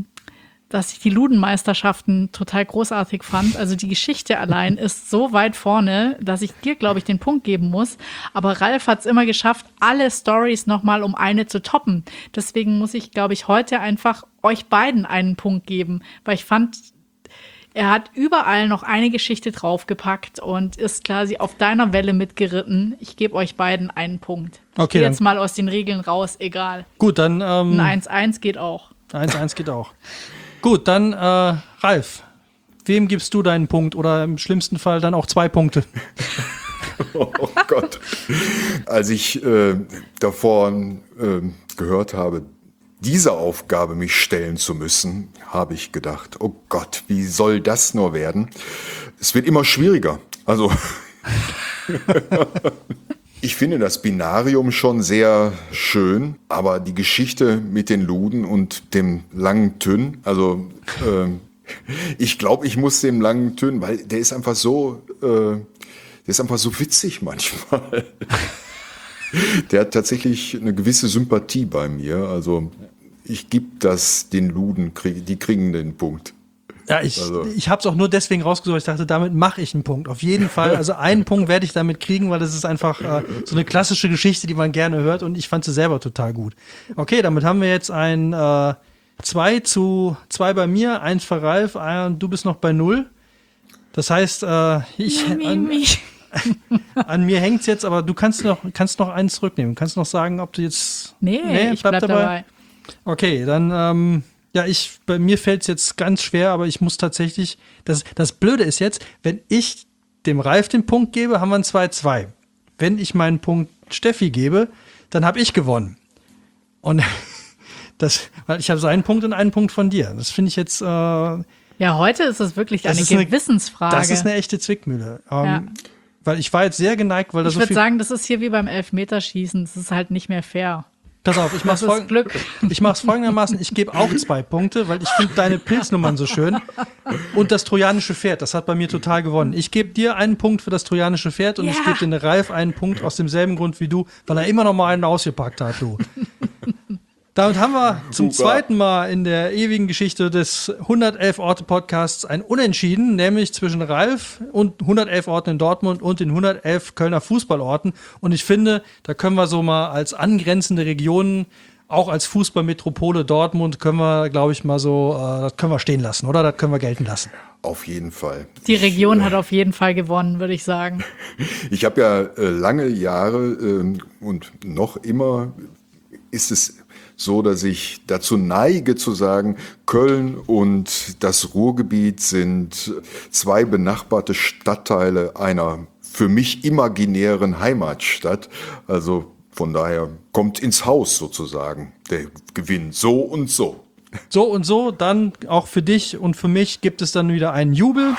die Ludenmeisterschaften total großartig fand. Also die Geschichte allein ist so weit vorne, dass ich dir, glaube ich, den Punkt geben muss. Aber Ralf hat es immer geschafft, alle Stories nochmal um eine zu toppen. Deswegen muss ich, glaube ich, heute einfach euch beiden einen Punkt geben, weil ich fand, er hat überall noch eine Geschichte draufgepackt und ist quasi auf deiner Welle mitgeritten. Ich gebe euch beiden einen Punkt. Ich gehe jetzt mal aus den Regeln raus, egal. Gut, dann ein 1-1 geht auch. 1-1 geht auch. Gut, dann Ralf, wem gibst du deinen Punkt oder im schlimmsten Fall dann auch 2 Punkte? Oh Gott. Als ich davon gehört habe, diese Aufgabe mich stellen zu müssen, habe ich gedacht, oh Gott, wie soll das nur werden? Es wird immer schwieriger. Also ich finde das Binarium schon sehr schön, aber die Geschichte mit den Luden und dem langen Tünn, also ich glaube, ich muss dem langen Tünn, weil der ist einfach so witzig manchmal. Der hat tatsächlich eine gewisse Sympathie bei mir. Also ich gebe das den Luden, die kriegen den Punkt. Ja, ich habe es auch nur deswegen rausgesucht, ich dachte, damit mache ich einen Punkt. Auf jeden Fall, also einen Punkt werde ich damit kriegen, weil das ist einfach so eine klassische Geschichte, die man gerne hört und ich fand sie selber total gut. Okay, damit haben wir jetzt ein 2-2 bei mir, 1 für Ralf, du bist noch bei 0. Das heißt, an mir hängt's jetzt, aber du kannst noch einen zurücknehmen. Du kannst noch sagen, ob du jetzt... Nee, ich bleib dabei. Okay, dann... bei mir fällt es jetzt ganz schwer, aber ich muss tatsächlich, das Blöde ist jetzt, wenn ich dem Ralf den Punkt gebe, haben wir ein 2-2. Wenn ich meinen Punkt Steffi gebe, dann habe ich gewonnen. Und weil ich habe so einen Punkt und einen Punkt von dir. Das finde ich jetzt. Ja, heute ist es wirklich eine Gewissensfrage. Das ist eine echte Zwickmühle. Weil ich war jetzt sehr geneigt, weil ich würde sagen, das ist hier wie beim Elfmeterschießen. Das ist halt nicht mehr fair. Pass auf, ich mach's folgendermaßen, ich gebe auch 2 Punkte, weil ich finde deine Pilznummern so schön. Und das trojanische Pferd, das hat bei mir total gewonnen. Ich gebe dir einen Punkt für das trojanische Pferd und ich gebe den Ralf einen Punkt aus demselben Grund wie du, weil er immer noch mal einen ausgepackt hat, du. Damit haben wir zum zweiten Mal in der ewigen Geschichte des 111 Orte Podcasts ein Unentschieden, nämlich zwischen Ralf und 111 Orten in Dortmund und den 111 Kölner Fußballorten. Und ich finde, da können wir so mal als angrenzende Regionen, auch als Fußballmetropole Dortmund, können wir, glaube ich, mal so, das können wir stehen lassen, oder? Das können wir gelten lassen. Auf jeden Fall. Die Region hat auf jeden Fall gewonnen, würde ich sagen. Ich habe ja lange Jahre und noch immer ist es so, dass ich dazu neige zu sagen, Köln und das Ruhrgebiet sind 2 benachbarte Stadtteile einer für mich imaginären Heimatstadt. Also von daher kommt ins Haus sozusagen der Gewinn. So und so. So und so, dann auch für dich und für mich gibt es dann wieder einen Jubel.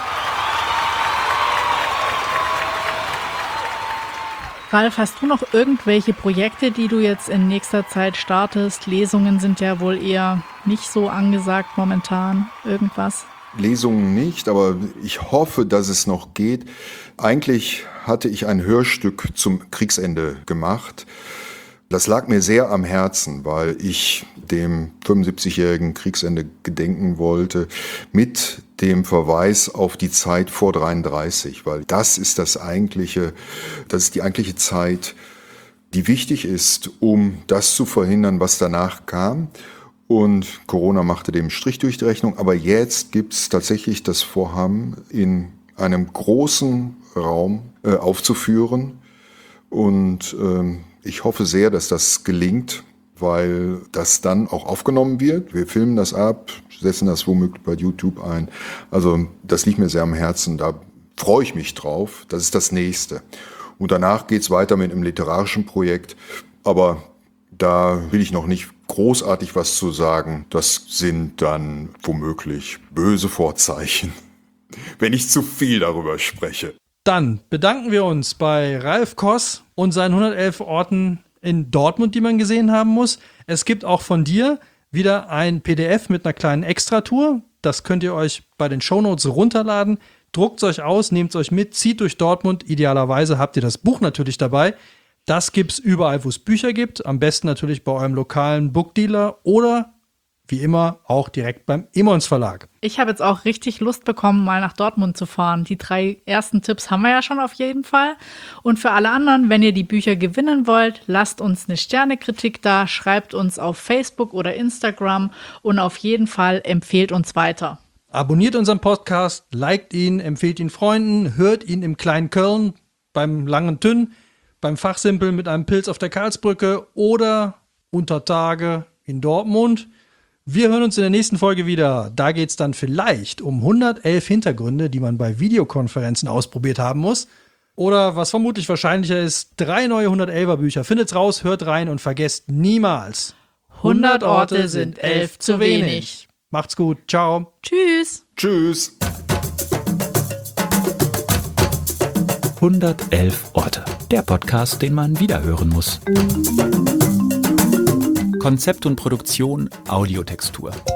Ralf, hast du noch irgendwelche Projekte, die du jetzt in nächster Zeit startest? Lesungen sind ja wohl eher nicht so angesagt momentan. Irgendwas? Lesungen nicht, aber ich hoffe, dass es noch geht. Eigentlich hatte ich ein Hörstück zum Kriegsende gemacht. Das lag mir sehr am Herzen, weil ich dem 75-jährigen Kriegsende gedenken wollte mit dem Verweis auf die Zeit vor 33, weil das ist die eigentliche Zeit, die wichtig ist, um das zu verhindern, was danach kam. Und Corona machte dem Strich durch die Rechnung, aber jetzt gibt es tatsächlich das Vorhaben, in einem großen Raum aufzuführen und ich hoffe sehr, dass das gelingt, weil das dann auch aufgenommen wird. Wir filmen das ab, setzen das womöglich bei YouTube ein. Also das liegt mir sehr am Herzen, da freue ich mich drauf. Das ist das Nächste. Und danach geht's weiter mit einem literarischen Projekt, aber da will ich noch nicht großartig was zu sagen. Das sind dann womöglich böse Vorzeichen, wenn ich zu viel darüber spreche. Dann bedanken wir uns bei Ralf Koss und seinen 111 Orten in Dortmund, die man gesehen haben muss. Es gibt auch von dir wieder ein PDF mit einer kleinen Extratour. Das könnt ihr euch bei den Shownotes runterladen. Druckt es euch aus, nehmt es euch mit, zieht durch Dortmund. Idealerweise habt ihr das Buch natürlich dabei. Das gibt's überall, wo es Bücher gibt. Am besten natürlich bei eurem lokalen Bookdealer oder wie immer auch direkt beim Emons Verlag. Ich habe jetzt auch richtig Lust bekommen, mal nach Dortmund zu fahren. Die 3 ersten Tipps haben wir ja schon auf jeden Fall. Und für alle anderen, wenn ihr die Bücher gewinnen wollt, lasst uns eine Sternekritik da, schreibt uns auf Facebook oder Instagram und auf jeden Fall empfehlt uns weiter. Abonniert unseren Podcast, liked ihn, empfehlt ihn Freunden, hört ihn im kleinen Köln, beim langen Tünn, beim Fachsimpel mit einem Pilz auf der Karlsbrücke oder unter Tage in Dortmund. Wir hören uns in der nächsten Folge wieder. Da geht es dann vielleicht um 111 Hintergründe, die man bei Videokonferenzen ausprobiert haben muss. Oder was vermutlich wahrscheinlicher ist, 3 neue 111er Bücher. Findet's raus, hört rein und vergesst niemals: 100 Orte sind 11 zu wenig. Macht's gut. Ciao. Tschüss. Tschüss. 111 Orte. Der Podcast, den man wiederhören muss. Konzept und Produktion Audiotextur.